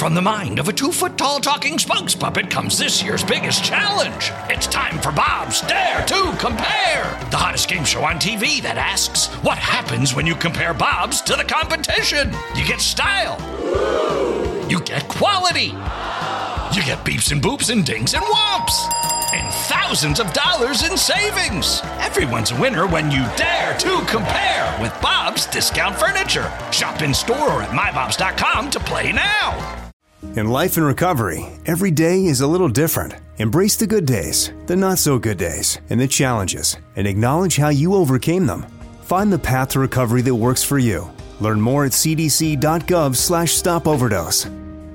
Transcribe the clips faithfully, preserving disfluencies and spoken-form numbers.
From the mind of a two-foot-tall talking spokes puppet comes this year's biggest challenge. It's time for Bob's Dare to Compare, the hottest game show on T V that asks, what happens when you compare Bob's to the competition? You get style. You get quality. You get beeps and boops and dings and whomps. And thousands of dollars in savings. Everyone's a winner when you dare to compare with Bob's Discount Furniture. Shop in store or at my bobs dot com to play now. In life and recovery, every day is a little different. Embrace the good days, the not-so-good days, and the challenges, and acknowledge how you overcame them. Find the path to recovery that works for you. Learn more at c d c dot gov slash stop overdose.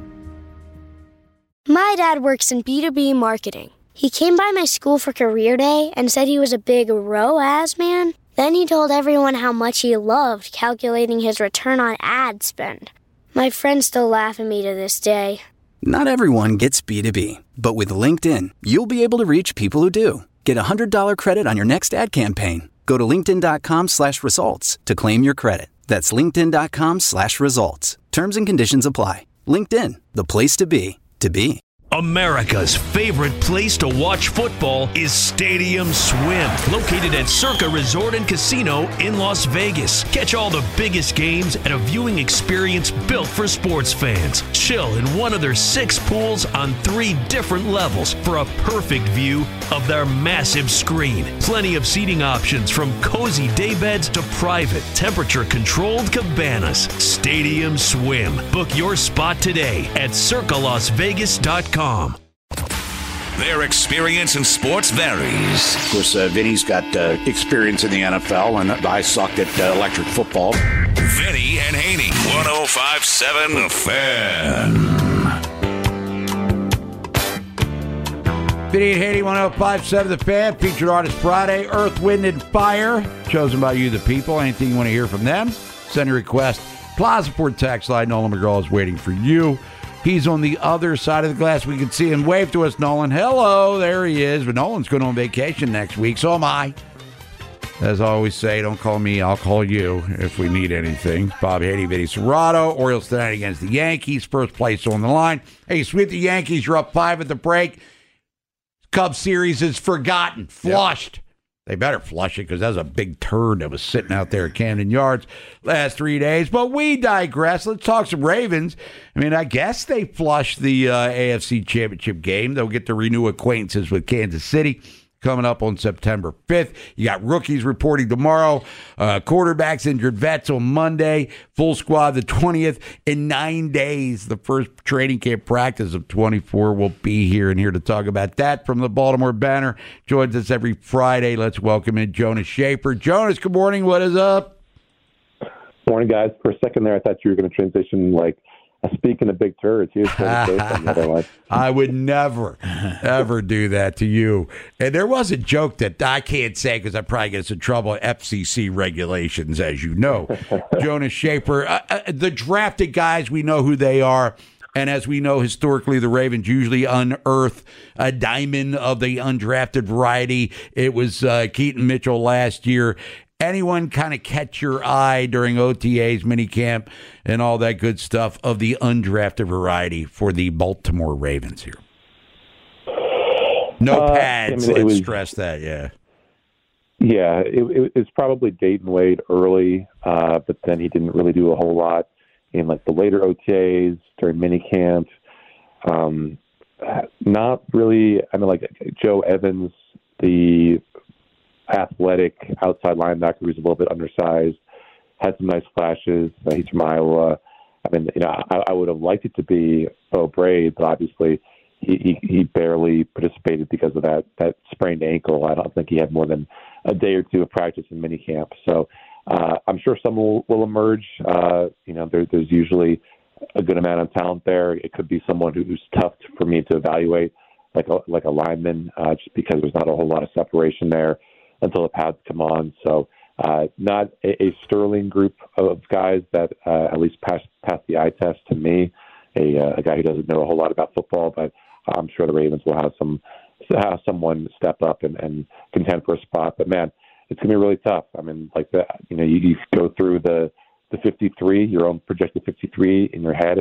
My dad works in B two B marketing. He came by my school for career day and said he was a big R O A S man. Then he told everyone how much he loved calculating his return on ad spend. My friends still laugh at me to this day. Not everyone gets B two B, but with LinkedIn, you'll be able to reach people who do. Get a one hundred dollars credit on your next ad campaign. Go to linkedin.com slash results to claim your credit. That's linkedin.com slash results. Terms and conditions apply. LinkedIn, the place to be, to be. America's favorite place to watch football is Stadium Swim, located at Circa Resort and Casino in Las Vegas. Catch all the biggest games at a viewing experience built for sports fans. Chill in one of their six pools on three different levels for a perfect view of their massive screen. Plenty of seating options from cozy daybeds to private, temperature-controlled cabanas. Stadium Swim. Book your spot today at circa las vegas dot com. Their experience in sports varies. Of course, uh, Vinny's got uh, experience in the N F L, and I sucked at uh, electric football. Vinny and Haney, one oh five point seven The Fan. Vinny and Haney, one oh five point seven The Fan. Featured Artist Friday, Earth, Wind, and Fire. Chosen by you, the people. Anything you want to hear from them, send a request. Plaza Ford Tax Line. Nolan McGraw is waiting for you. He's on the other side of the glass. We can see him. Wave to us, Nolan. Hello, there he is. But Nolan's going on vacation next week, so am I. As I always say, don't call me, I'll call you if we need anything. Bob Haney, Vinny Serrato. Orioles tonight against the Yankees. First place on the line. Hey, sweep the Yankees. You're up five at the break. Cubs series is forgotten, flushed. Yep. They better flush it because that was a big turd that was sitting out there at Camden Yards last three days. But we digress. Let's talk some Ravens. I mean, I guess they flushed the uh, A F C Championship game. They'll get to renew acquaintances with Kansas City coming up on September fifth. You got rookies reporting tomorrow. Uh, quarterbacks, injured vets on Monday. Full squad the twentieth. In nine days, the first training camp practice of twenty-four will be here. And here to talk about that from the Baltimore Banner. Joins us every Friday. Let's welcome in Jonas Shaffer. Jonas, good morning. What is up? Morning, guys. For a second there, I thought you were going to transition like speaking of big turds. Here's the I would never, ever do that to you. And there was a joke that I can't say because I probably get us in trouble. F C C regulations, as you know. Jonas Shaffer, uh, uh, the drafted guys, we know who they are. And as we know, historically, the Ravens usually unearth a diamond of the undrafted variety. It was uh, Keaton Mitchell last year. Anyone kind of catch your eye during O T As, minicamp, and all that good stuff of the undrafted variety for the Baltimore Ravens here? No uh, pads. I mean, Let's was, stress that, yeah. Yeah, it, it, it's probably Dayton Wade early, uh, but then he didn't really do a whole lot in like the later O T As during minicamp. Um, not really. I mean, like Joe Evans, the athletic outside linebacker who's a little bit undersized, had some nice flashes. Uh, he's from Iowa. I mean, you know, I, I would have liked it to be Bo Braid, but obviously he, he, he barely participated because of that that sprained ankle. I don't think he had more than a day or two of practice in minicamp. So uh, I'm sure some will, will emerge. Uh, you know, there, there's usually a good amount of talent there. It could be someone who's tough for me to evaluate, like a, like a lineman, uh, just because there's not a whole lot of separation there until the pads come on. So uh, not a, a sterling group of guys that uh, at least pass, pass the eye test to me, a, uh, a guy who doesn't know a whole lot about football, but I'm sure the Ravens will have some have someone step up and, and contend for a spot. But, man, it's going to be really tough. I mean, like, the, you know, you, you go through the, the fifty-three, your own projected fifty-three in your head, and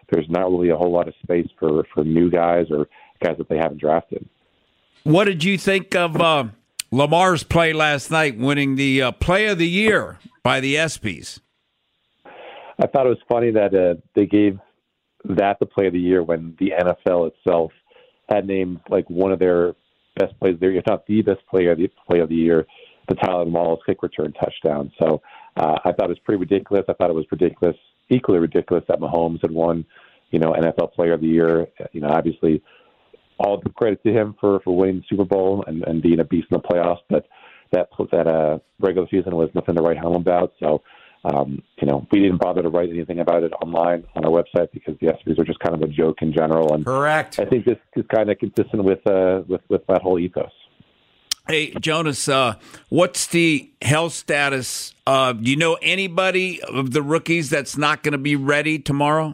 there's not really a whole lot of space for, for new guys or guys that they haven't drafted. What did you think of uh, Lamar's play last night, winning the uh, Play of the Year by the ESPYs? I thought it was funny that uh, they gave that the Play of the Year when the N F L itself had named like one of their best plays there, if not the best player of the play of the year, the Tyler Wallace kick return touchdown. So uh, I thought it was pretty ridiculous. I thought it was ridiculous, equally ridiculous that Mahomes had won, you know, N F L Player of the Year. You know, obviously, all the credit to him for, for winning the Super Bowl and, and being a beast in the playoffs. But that that uh, regular season was nothing to write home about. So. Um, you know, we didn't bother to write anything about it online on our website because the ESPYs are just kind of a joke in general. And correct. I think this is kind of consistent with uh, with with that whole ethos. Hey, Jonas, uh, what's the health status? Uh, do you know anybody of the rookies that's not going to be ready tomorrow?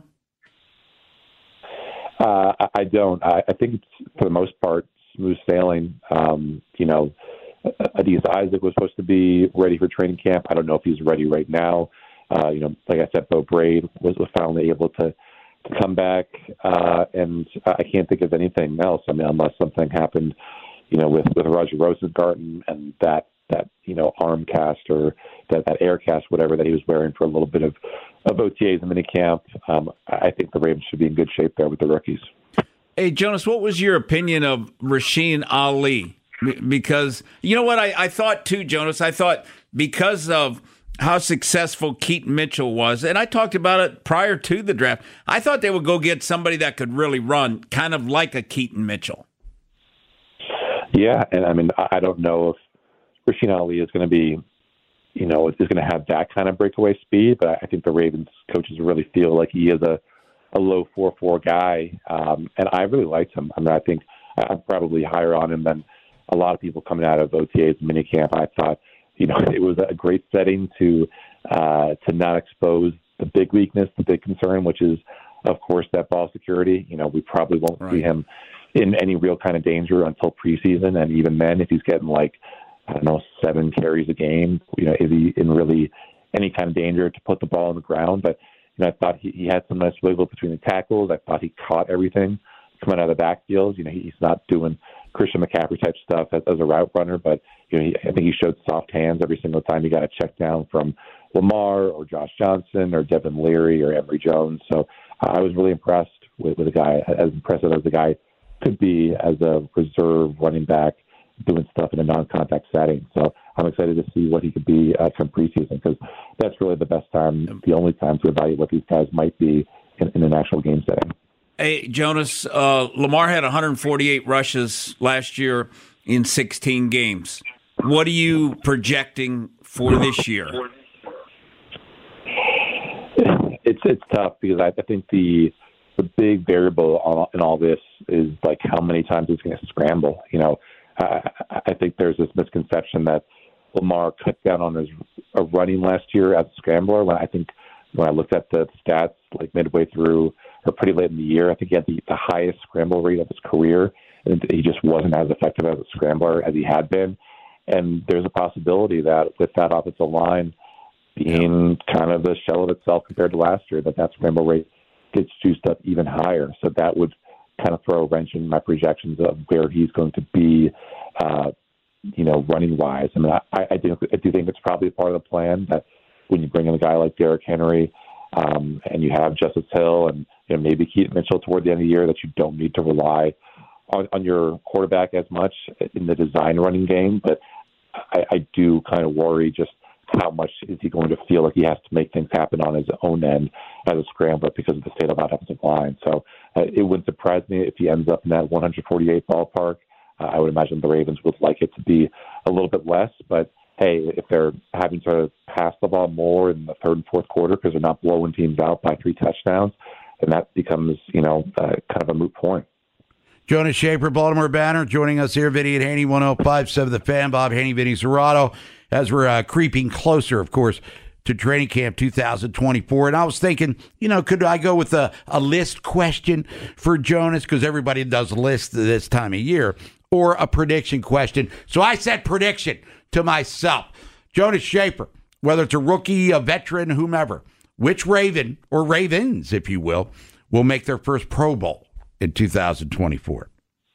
Uh, I don't. I, I think it's, for the most part, smooth sailing. Um, you know. Adisa Isaac was supposed to be ready for training camp. I don't know if he's ready right now. Uh, you know, like I said, Bo Braid was, was finally able to, to come back, uh, and I can't think of anything else. I mean, unless something happened, you know, with, with Roger Rosengarten and that, that you know, arm cast or that, that air cast, whatever, that he was wearing for a little bit of, of O T As and minicamp. Um, I think the Ravens should be in good shape there with the rookies. Hey, Jonas, what was your opinion of Rasheen Ali? Because, you know what, I, I thought too, Jonas, I thought because of how successful Keaton Mitchell was, and I talked about it prior to the draft, I thought they would go get somebody that could really run, kind of like a Keaton Mitchell. Yeah, and I mean, I don't know if Rasheen Ali is going to be, you know, is going to have that kind of breakaway speed, but I think the Ravens coaches really feel like he is a, a low four four guy, um, and I really liked him. I mean, I think I'm probably higher on him than a lot of people coming out of O T As and minicamp. I thought, you know, it was a great setting to uh, to not expose the big weakness, the big concern, which is, of course, that ball security. You know, we probably won't right. see him in any real kind of danger until preseason, and even then, if he's getting like, I don't know, seven carries a game, you know, is he in really any kind of danger to put the ball on the ground? But, you know, I thought he, he had some nice wiggle between the tackles. I thought he caught everything coming out of the backfield. You know, he's not doing Christian McCaffrey type stuff as, as a route runner, but you know, he, I think he showed soft hands every single time he got a check down from Lamar or Josh Johnson or Devin Leary or Emory Jones. So uh, I was really impressed with, with a guy as impressive as the guy could be as a reserve running back doing stuff in a non-contact setting. So I'm excited to see what he could be uh, come preseason because that's really the best time, the only time to evaluate what these guys might be in, in an actual game setting. Hey, Jonas, uh, Lamar had one hundred forty-eight rushes last year in sixteen games. What are you projecting for this year? It's it's tough because I, I think the the big variable on, in all this is like how many times he's going to scramble. You know, I, I think there's this misconception that Lamar cut down on his uh, running last year as a scrambler. When I think when I looked at the stats like midway through or pretty late in the year, I think he had the, the highest scramble rate of his career, and he just wasn't as effective as a scrambler as he had been. And there's a possibility that with that offensive line being kind of a shell of itself compared to last year, that that scramble rate gets juiced up even higher. So that would kind of throw a wrench in my projections of where he's going to be, uh, you know, running wise. I mean, I, I, do, I do think it's probably part of the plan that when you bring in a guy like Derrick Henry um, and you have Justice Hill and you know, maybe Keaton Mitchell toward the end of the year, that you don't need to rely on, on your quarterback as much in the design running game. But I, I do kind of worry just how much is he going to feel like he has to make things happen on his own end as a scrambler because of the state of that offensive line. So uh, it wouldn't surprise me if he ends up in that one hundred forty-eight ballpark. Uh, I would imagine the Ravens would like it to be a little bit less, but hey, if they're having to pass the ball more in the third and fourth quarter because they're not blowing teams out by three touchdowns, then that becomes, you know, uh, kind of a moot point. Jonas Shaffer, Baltimore Banner, joining us here, Vinny and Haney, one oh five point seven The Fan, Bob Haney, Vinny Serrato, as we're uh, creeping closer, of course, to training camp two thousand twenty-four. And I was thinking, you know, could I go with a, a list question for Jonas? Because everybody does lists this time of year. Or a prediction question. So I said prediction to myself. Jonas Shaffer, whether it's a rookie, a veteran, whomever, which Raven, or Ravens, if you will, will make their first Pro Bowl in two thousand twenty-four?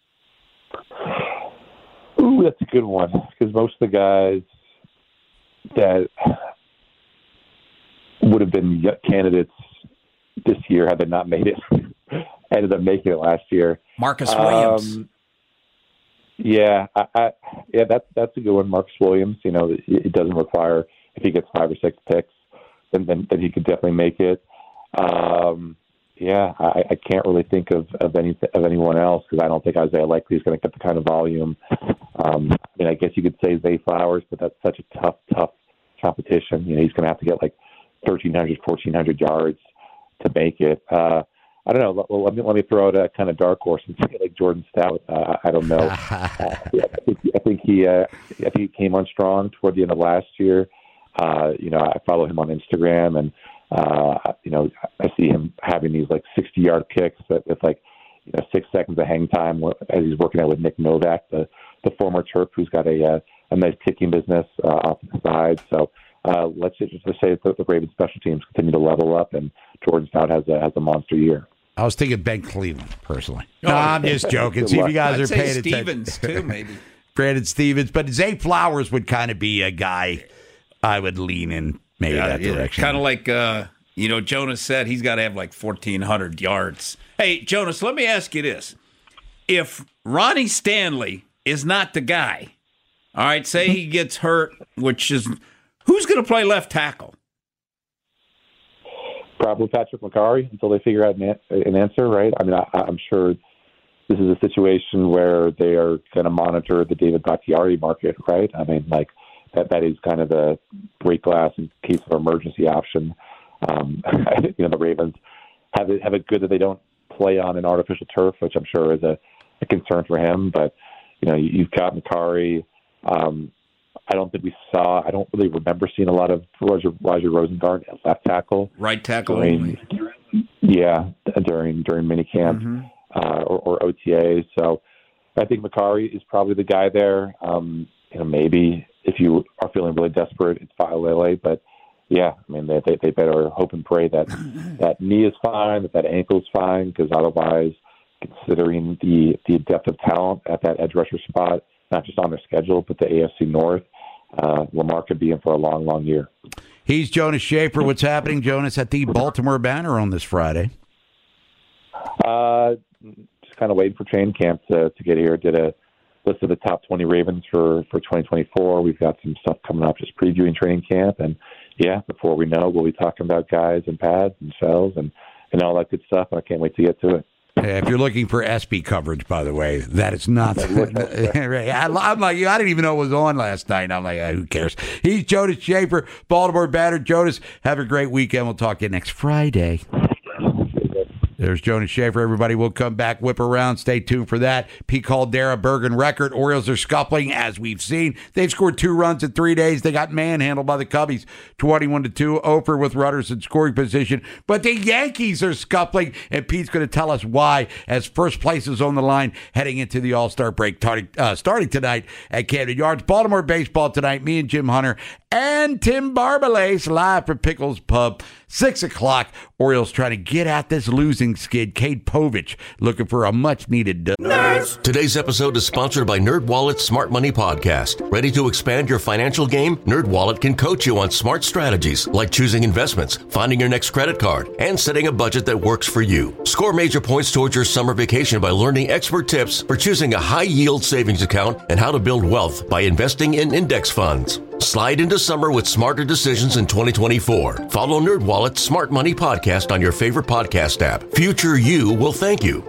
Ooh, that's a good one, because most of the guys that would have been candidates this year had they not made it ended up making it last year. Marcus Williams. Um, yeah, I, I, yeah, that's that's a good one. Marcus Williams. You know, it, it doesn't require, if he gets five or six picks, then then, then he could definitely make it. Um, yeah, I, I can't really think of of any of anyone else, because I don't think Isaiah Likely is going to get the kind of volume. Um, I mean, I guess you could say Zay Flowers, but that's such a tough, tough competition. You know, he's going to have to get like thirteen hundred, fourteen hundred yards to make it. Uh, I don't know. Let, let me let me throw out a kind of dark horse and say like Jordan Stout. Uh, I don't know. uh, yeah, I, think, I think he uh, I think he came on strong toward the end of last year. Uh, you know, I follow him on Instagram, and uh, you know, I see him having these like sixty yard kicks with like you know six seconds of hang time as he's working out with Nick Novak, the the former Terp, who's got a uh, a nice kicking business uh, off the side. So. Uh, let's just say that the Ravens special teams continue to level up, and Jordan Stout has a has a monster year. I was thinking Ben Cleveland, personally. Oh, no, I'm just joking. See if you guys I'd are say paying Stevens, attention. too, maybe. Brandon Stevens. But Zay Flowers would kind of be a guy I would lean in maybe yeah, that yeah, direction. Kind of like, uh, you know, Jonas said he's got to have like fourteen hundred yards. Hey, Jonas, let me ask you this. If Ronnie Stanley is not the guy, all right, say he gets hurt, which is... Who's going to play left tackle? Probably Patrick McCarry until they figure out an, an answer, right? I mean, I, I'm sure this is a situation where they are going to monitor the David Bakhtiari market, right? I mean, like that that is kind of the break glass in case of emergency option. Um, you know, the Ravens have it have it good that they don't play on an artificial turf, which I'm sure is a, a concern for him. But you know, you, you've got McCarry. Um, I don't think we saw. I don't really remember seeing a lot of Roger, Roger Rosengart at left tackle, right tackle during, only. Yeah, during during minicamp mm-hmm. uh, or, or O T A. So I think McCarry is probably the guy there. Um, you know, maybe if you are feeling really desperate, it's File L A. But yeah, I mean, they, they they better hope and pray that that knee is fine, that that ankle is fine, because otherwise, considering the the depth of talent at that edge rusher spot, not just on their schedule, but the A F C North, uh, Lamar could be in for a long, long year. He's Jonas Shaffer. What's happening, Jonas, at the Baltimore Banner on this Friday? Uh, just kind of waiting for training camp to, to get here. Did a list of the top twenty Ravens for, for twenty twenty-four. We've got some stuff coming up, just previewing training camp. And, yeah, before we know, we'll be talking about guys and pads and shells and, and all that good stuff. I can't wait to get to it. If you're looking for S B coverage, by the way, that is not. I'm like, I didn't even know it was on last night. I'm like, who cares? He's Jonas Shaffer, Baltimore Banner. Jonas, have a great weekend. We'll talk to you next Friday. There's Jonas Shaffer. Everybody will come back, whip around. Stay tuned for that. Pete Caldera, Bergen record. Orioles are scuffling, as we've seen. They've scored two runs in three days. They got manhandled by the Cubbies, twenty-one to two. Ofer with runners in scoring position. But the Yankees are scuffling, and Pete's going to tell us why, as first place is on the line heading into the All-Star break, starting, uh, starting tonight at Camden Yards. Baltimore baseball tonight. Me and Jim Hunter and Tim Barbalace live from Pickles Pub. Six o'clock. Orioles trying to get at this losing skid. Cade Povich looking for a much-needed dub. Today's episode is sponsored by NerdWallet's Smart Money Podcast. Ready to expand your financial game? NerdWallet can coach you on smart strategies like choosing investments, finding your next credit card, and setting a budget that works for you. Score major points towards your summer vacation by learning expert tips for choosing a high-yield savings account and how to build wealth by investing in index funds. Slide into summer with smarter decisions in twenty twenty-four. Follow NerdWallet's Smart Money Podcast on your favorite podcast app. Future you will thank you.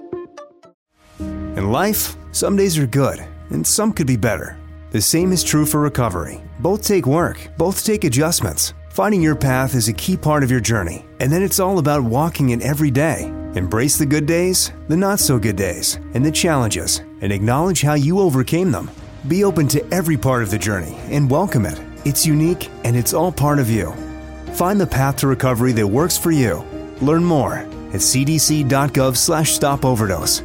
In life, some days are good, and some could be better. The same is true for recovery. Both take work, both take adjustments. Finding your path is a key part of your journey, and then it's all about walking it every day. Embrace the good days, the not so good days, and the challenges, and acknowledge how you overcame them. Be open to every part of the journey and welcome it. It's unique and it's all part of you. Find the path to recovery that works for you. Learn more at cdc.gov slash stop overdose.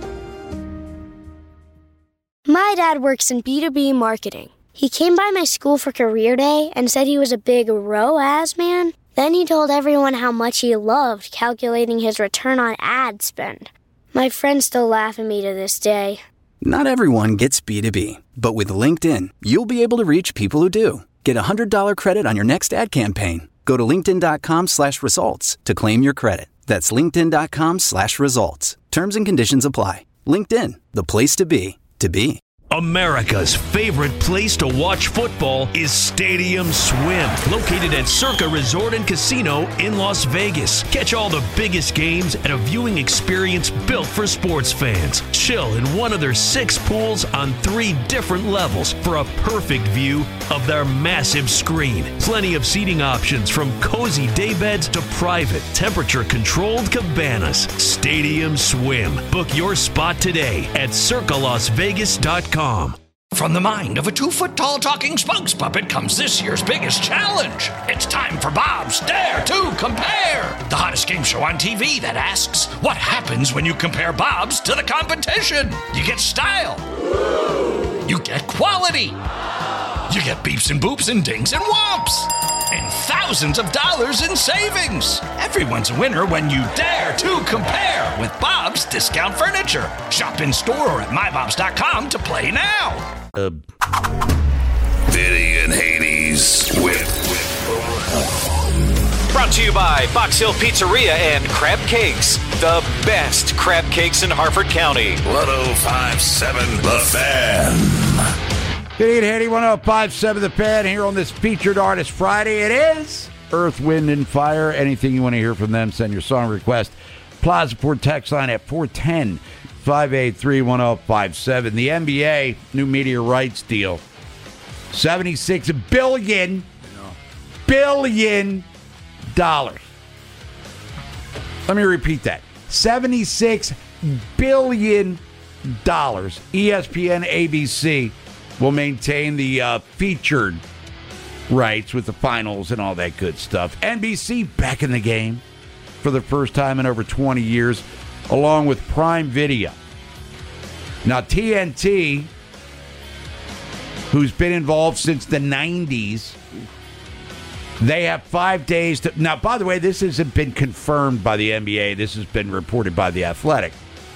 My dad works in B two B marketing. He came by my school for career day and said he was a big R O A S man. Then he told everyone how much he loved calculating his return on ad spend. My friends still laugh at me to this day. Not everyone gets B two B, but with LinkedIn, you'll be able to reach people who do. Get a one hundred dollars credit on your next ad campaign. Go to linkedin.com slash results to claim your credit. That's linkedin.com slash results. Terms and conditions apply. LinkedIn, the place to be, to be. America's favorite place to watch football is Stadium Swim, located at Circa Resort and Casino in Las Vegas. Catch all the biggest games at a viewing experience built for sports fans. Chill in one of their six pools on three different levels for a perfect view of their massive screen. Plenty of seating options from cozy daybeds to private, temperature-controlled cabanas. Stadium Swim. Book your spot today at circa las vegas dot com. From the mind of a two-foot-tall talking spokes puppet comes this year's biggest challenge. It's time for Bob's Dare to Compare, the hottest game show on T V that asks, what happens when you compare Bob's to the competition? You get style. You get quality. You get beeps and boops and dings and whomps. And thousands of dollars in savings. Everyone's a winner when you dare to compare with Bob's Discount Furniture. Shop in store or at my bobs dot com to play now. Uh, Vinny and Haney's Whip. Brought to you by Box Hill Pizzeria and Crab Cakes. The best crab cakes in Harford County. one oh five point seven The Fan. Good evening, Haney. one oh five point seven The Fan here on this Featured Artist Friday. It is Earth, Wind, and Fire. Anything you want to hear from them, send your song request. Plaza Port text line at four one zero, five eight three, one oh five seven. The N B A, new media rights deal. seventy-six billion, billion dollars. Let me repeat that. seventy-six billion dollars. E S P N, A B C will maintain the uh, featured rights with the finals and all that good stuff. N B C back in the game for the first time in over twenty years, along with Prime Video. Now, T N T, who's been involved since the nineties, they have five days to... Now, by the way, this hasn't been confirmed by the N B A. This has been reported by The Athletic.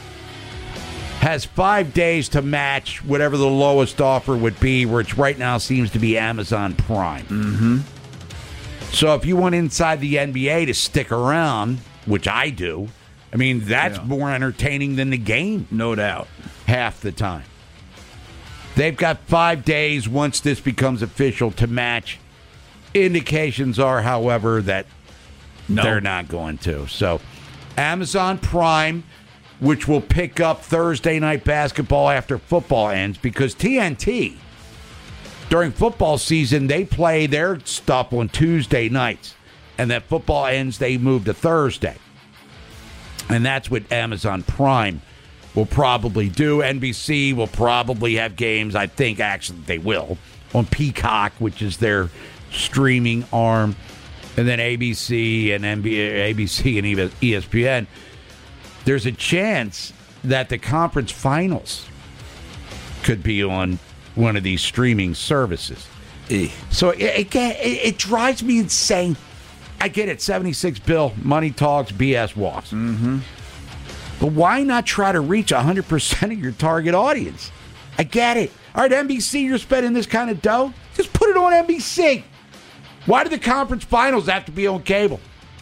Has five days to match whatever the lowest offer would be, which right now seems to be Amazon Prime. Mm-hmm. So if you want inside the N B A to stick around, which I do, I mean, that's Yeah. more entertaining than the game. No doubt. Half the time. They've got five days once this becomes official to match. Indications are, however, that No. they're not going to. So Amazon Prime, which will pick up Thursday night basketball after football ends, because T N T, during football season, they play their stuff on Tuesday nights. And then football ends, they move to Thursday. And that's what Amazon Prime will probably do. N B C will probably have games, I think actually they will, on Peacock, which is their streaming arm. And then A B C and N B A, A B C and E S P N. There's a chance that the conference finals could be on one of these streaming services. Eh. So it, it, it drives me insane. I get it, seventy-six bill, money talks, B S walks. Mm-hmm. But why not try to reach one hundred percent of your target audience? I get it. All right, N B C, you're spending this kind of dough. Just put it on N B C. Why do the conference finals have to be on cable?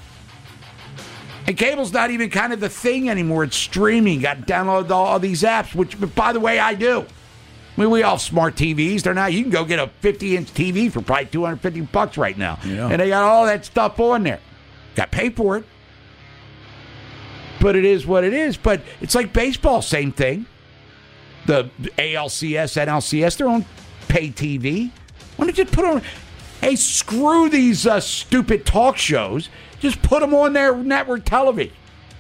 And cable's not even kind of the thing anymore. It's streaming. Got to download all, all these apps, which, by the way, I do. I mean, we all have smart T Vs. They're not. You can go get a fifty-inch T V for probably two hundred fifty bucks right now. Yeah. And they got all that stuff on there. Got to pay for it. But it is what it is. But it's like baseball, same thing. The A L C S, N L C S, they're on pay T V. Why don't you put on... Hey, screw these uh, stupid talk shows. Just put them on their network television.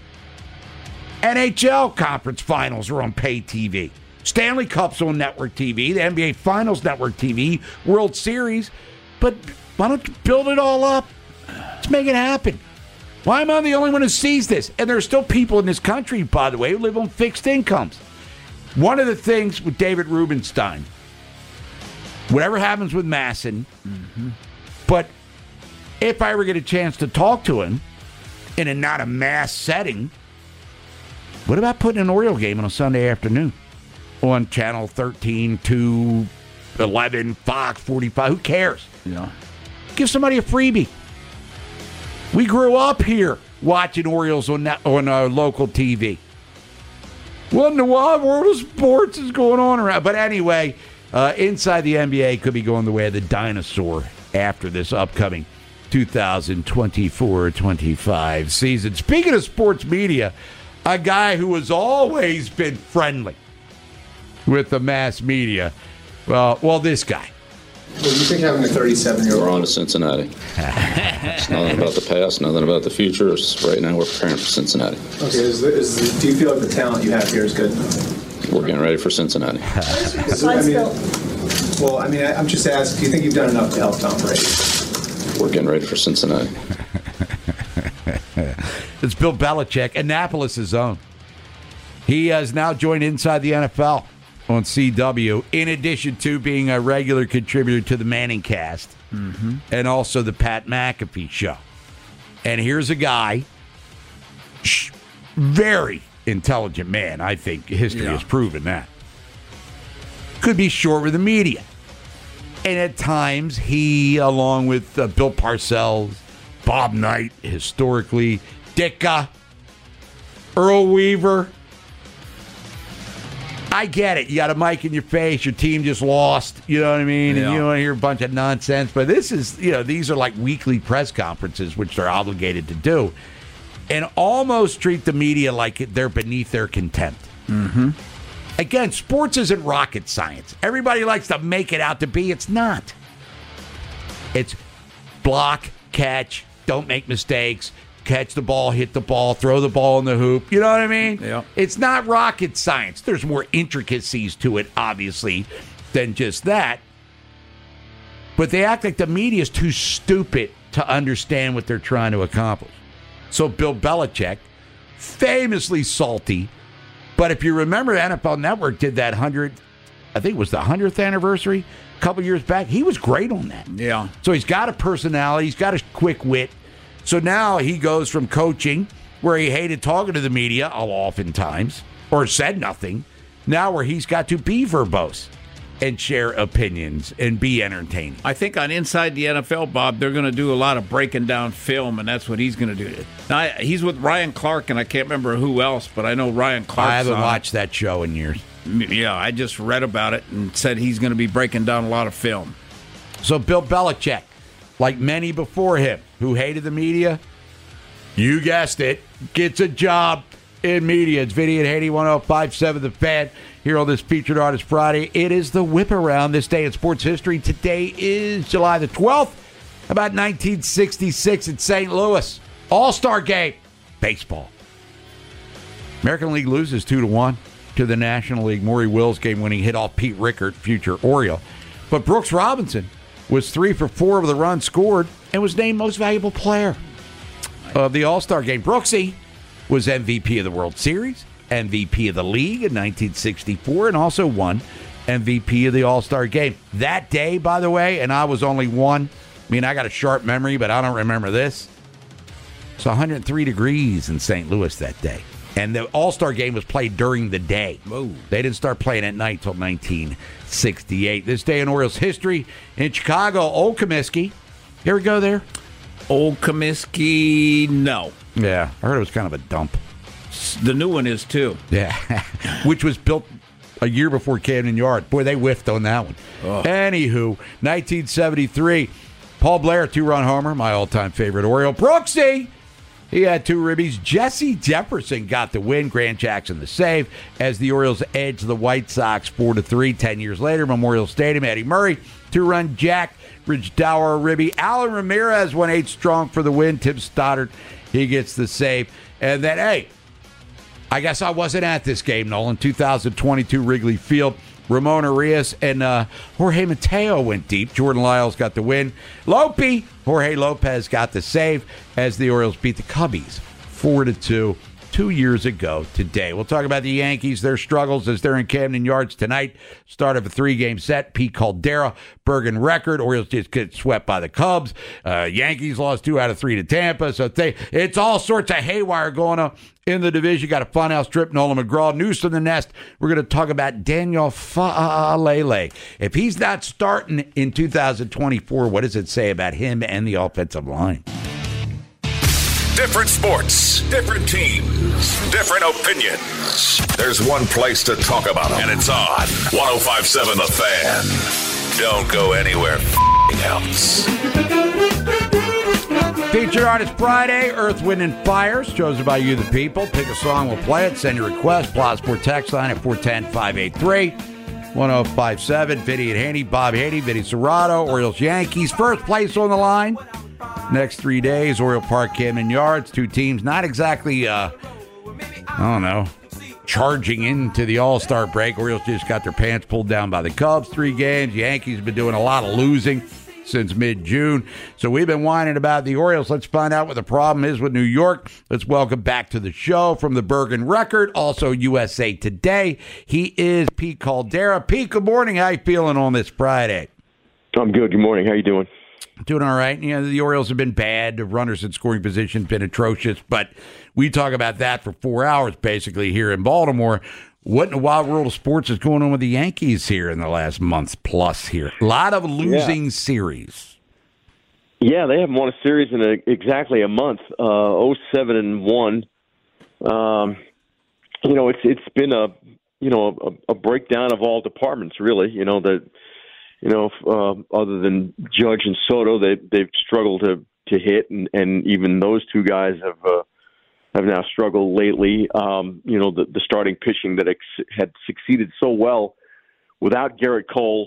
N H L conference finals are on pay T V. Stanley Cup's on network T V. The N B A Finals network T V. World Series. But why don't you build it all up? Let's make it happen. Why am I the only one who sees this? And there are still people in this country, by the way, who live on fixed incomes. One of the things with David Rubenstein, whatever happens with Masson, mm-hmm. but if I ever get a chance to talk to him in a not a mass setting, what about putting an Oriole game on a Sunday afternoon on Channel thirteen, two, eleven, Fox, forty-five? Who cares? Yeah. Give somebody a freebie. We grew up here watching Orioles on that, on our local T V. What in the wild world of sports is going on around? But anyway, uh, inside the N B A could be going the way of the dinosaur after this upcoming two thousand twenty-four twenty-five season. Speaking of sports media, a guy who has always been friendly with the mass media, well, well, this guy. Well, you think having a thirty-seven-year-old... We're on to Cincinnati. It's nothing about the past, nothing about the future. It's right now we're preparing for Cincinnati. Okay, is the, is the, do you feel like the talent you have here is good? We're getting ready for Cincinnati. I mean, well, I mean, I, I'm just asking, do you think you've done enough to help Tom Brady? We're getting ready for Cincinnati. It's Bill Belichick, Annapolis' own. He has now joined Inside the N F L on C W, in addition to being a regular contributor to the Manning Cast mm-hmm. and also the Pat McAfee Show. And here's a guy, very intelligent man. I think history yeah. has proven that. Could be short with the media. And at times, he, along with uh, Bill Parcells, Bob Knight, historically, Ditka, Earl Weaver. I get it. You got a mic in your face. Your team just lost. You know what I mean? Yeah. And you don't want to hear a bunch of nonsense. But this is, you know, these are like weekly press conferences, which they're obligated to do, and almost treat the media like they're beneath their contempt. Mm-hmm. Again, sports isn't rocket science. Everybody likes to make it out to be. It's not. It's block, catch, don't make mistakes. Catch the ball, hit the ball, throw the ball in the hoop. You know what I mean? Yeah. It's not rocket science. There's more intricacies to it, obviously, than just that. But they act like the media is too stupid to understand what they're trying to accomplish. So Bill Belichick, famously salty, but if you remember, N F L Network did that hundred, I think it was the hundredth anniversary a couple years back. He was great on that. Yeah. So he's got a personality. He's got a quick wit. So now he goes from coaching, where he hated talking to the media oftentimes, or said nothing, now where he's got to be verbose and share opinions and be entertaining. I think on Inside the N F L, Bob, they're going to do a lot of breaking down film, and that's what he's going to do. Now, he's with Ryan Clark, and I can't remember who else, but I know Ryan Clark. I haven't watched that show in years. Yeah, I just read about it and said he's going to be breaking down a lot of film. So Bill Belichick, like many before him who hated the media, you guessed it, gets a job in media. It's Vinny and Haney, one oh five point seven The Fan, here on this Featured Artist Friday. It is the whip around this day in sports history. Today is July the twelfth, about nineteen sixty-six in Saint Louis. All-Star game, baseball. American League loses two to one to the National League. Maury Wills game-winning hit off Pete Rickard, future Oriole. But Brooks Robinson was three for four of the runs scored and was named most valuable player of the All-Star game. Brooksy was M V P of the World Series, M V P of the league in nineteen sixty-four, and also won M V P of the All-Star game. That day, by the way, and I was only one. I mean, I got a sharp memory, but I don't remember this. It's one hundred three degrees in Saint Louis that day. And the All-Star game was played during the day. Whoa. They didn't start playing at night until nineteen sixty-eight. This day in Orioles history, in Chicago, Old Comiskey. You ever go there? Old Comiskey, no. Yeah, I heard it was kind of a dump. The new one is, too. Yeah, which was built a year before Camden Yard. Boy, they whiffed on that one. Oh. Anywho, nineteen seventy-three, Paul Blair, two-run homer, my all-time favorite Oriole. Brooksy, he had two ribbies. Jesse Jefferson got the win. Grant Jackson the save as the Orioles edged the White Sox four to three. Ten years later, Memorial Stadium, Eddie Murray, two-run jack. Rich Dower, ribby. Alan Ramirez went eight strong for the win. Tim Stoddard, he gets the save. And then, hey, I guess I wasn't at this game, Nolan. two thousand twenty-two Wrigley Field. Ramon Arias and uh, Jorge Mateo went deep. Jordan Lyles got the win. Lope, Jorge Lopez got the save as the Orioles beat the Cubbies four to two two years ago today. We'll talk about the Yankees, their struggles as they're in Camden Yards tonight. Start of a three-game set. Pete Caldera, Bergen record. Orioles just get swept by the Cubs. Uh, Yankees lost two out of three to Tampa. So they, it's all sorts of haywire going on in the division. Got a funhouse trip. Nolan McGraw, news from the nest. We're going to talk about Daniel Faalele. If he's not starting in two thousand twenty-four, what does it say about him and the offensive line? Different sports, different teams, different opinions. There's one place to talk about them, and it's on one oh five point seven The Fan. Don't go anywhere else. Featured Artist Friday, Earth, Wind, and Fires, chosen by you, the people. Pick a song, we'll play it. Send your request. Plaza Sport text line at four one zero, five eight three, one oh five seven. Vinny and Haney, Bob Haney, Vinny Serrato, Orioles, Yankees. First place on the line. Next three days, Oriole Park, Camden Yards. Two teams not exactly, uh, I don't know, charging into the All-Star break. Orioles just got their pants pulled down by the Cubs. Three games. Yankees have been doing a lot of losing since mid-June. So we've been whining about the Orioles. Let's find out what the problem is with New York. Let's welcome back to the show from the Bergen Record, also U S A Today. He is Pete Caldera. Pete, good morning. How you feeling on this Friday? I'm good. Good morning. How you doing? Doing all right. You know, the Orioles have been bad. The runners in scoring position have been atrocious, but we talk about that for four hours basically here in Baltimore. What in the wild world of sports is going on with the Yankees here in the last month plus here? A lot of losing yeah. series. Yeah, they haven't won a series in a, exactly a month. Uh, oh seven and one. Um, you know, it's it's been a you know a, a breakdown of all departments, really. You know that. You know, uh, other than Judge and Soto, they they've struggled to, to hit, and, and even those two guys have uh, have now struggled lately. Um, you know, the, the starting pitching that ex- had succeeded so well without Garrett Cole.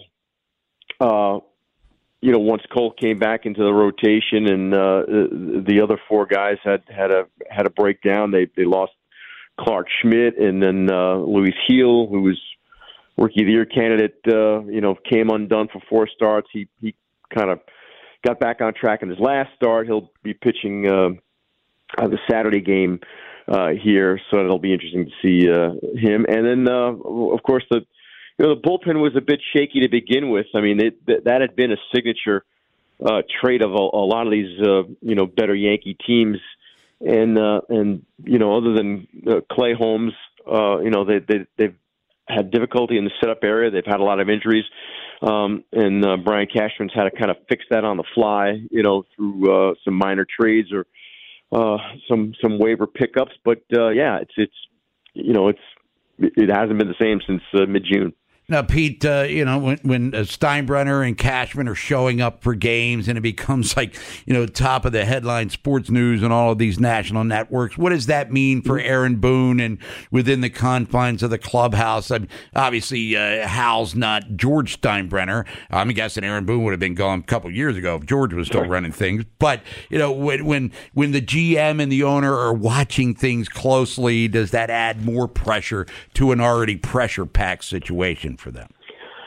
Uh, you know, once Cole came back into the rotation, and uh, the other four guys had, had a had a breakdown. They they lost Clark Schmidt, and then uh, Luis Gil, who was Rookie of the Year candidate, uh, you know, came undone for four starts. He he kind of got back on track in his last start. He'll be pitching uh, uh, the Saturday game uh, here, so it'll be interesting to see uh, him. And then, uh, of course, the you know the bullpen was a bit shaky to begin with. I mean, it, that, that had been a signature uh, trait of a, a lot of these uh, you know better Yankee teams. And uh, and you know, other than uh, Clay Holmes, uh, you know, they they they've had difficulty in the setup area. They've had a lot of injuries, um, and uh, Brian Cashman's had to kind of fix that on the fly, you know, through uh, some minor trades or uh, some some waiver pickups. But uh, yeah, it's it's you know it's it hasn't been the same since uh, mid-June. Now, Pete, uh, you know, when, when uh, Steinbrenner and Cashman are showing up for games and it becomes like, you know, top of the headline sports news and all of these national networks, what does that mean for Aaron Boone and within the confines of the clubhouse? I mean, obviously, uh, Hal's not George Steinbrenner. I'm guessing Aaron Boone would have been gone a couple of years ago if George was still running things. But, you know, when, when, when the G M and the owner are watching things closely, does that add more pressure to an already pressure-packed situation for them?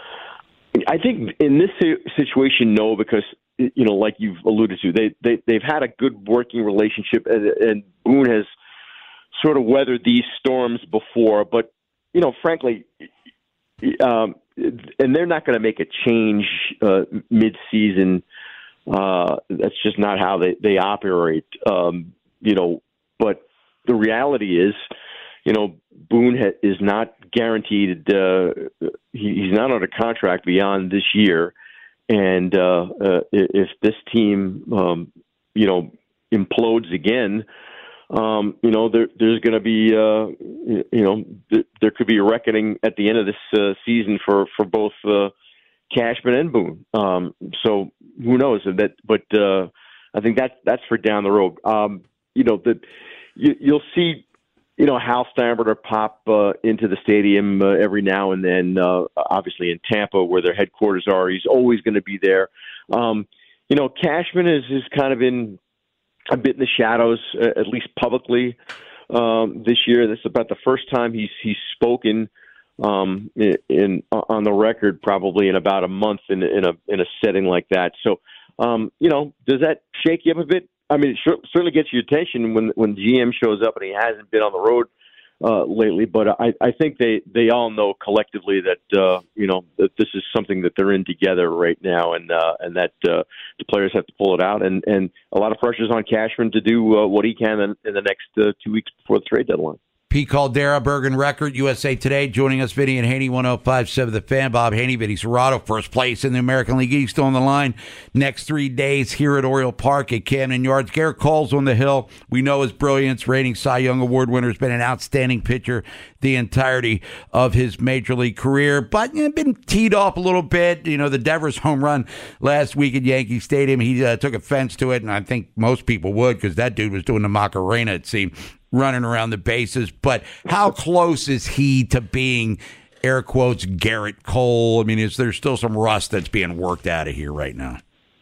I think in this situation, no, because, you know, like you've alluded to, they, they, they've had a good working relationship, and, and Boone has sort of weathered these storms before. But, you know, frankly, um, and they're not going to make a change uh, mid-season. Uh, that's just not how they, they operate, um, you know. But the reality is, you know, Boone ha- is not guaranteed. Uh, he, he's not under contract beyond this year, and uh, uh, if this team, um, you know, implodes again, um, you know, there, there's going to be, uh, you know, th- there could be a reckoning at the end of this uh, season for for both uh, Cashman and Boone. Um, so who knows? That, but uh, I think that's that's for down the road. Um, you know, that you, you'll see. You know, Hal Steinbrenner pop uh, into the stadium uh, every now and then, uh, obviously in Tampa where their headquarters are. He's always going to be there. Um, you know, Cashman is, is kind of in a bit in the shadows, uh, at least publicly um, this year. This is about the first time he's he's spoken um, in, in on the record probably in about a month in, in a in a setting like that. So, um, you know, does that shake you up a bit? I mean, it sure, certainly gets your attention when when G M shows up and he hasn't been on the road uh, lately. But I, I think they, they all know collectively that uh, you know that this is something that they're in together right now, and uh, and that uh, the players have to pull it out, and, and a lot of pressure is on Cashman to do uh, what he can in, in the next uh, two weeks before the trade deadline. Pete Caldera, Bergen Record, U S A Today, joining us, Vinny and Haney, one oh five point seven The Fan. Bob Haney, Vinny Serrato, first place in the American League East on the line. Next three days here at Oriole Park at Camden Yards. Garrett Cole's on the hill. We know his brilliance, reigning Cy Young Award winner, has been an outstanding pitcher the entirety of his major league career, but you know, been teed off a little bit. You know, the Devers home run last week at Yankee Stadium, he uh, took offense to it, and I think most people would, because that dude was doing the Macarena, it seemed, running around the bases. But how close is he to being, air quotes, Garrett Cole? I mean, is there still some rust that's being worked out of here right now?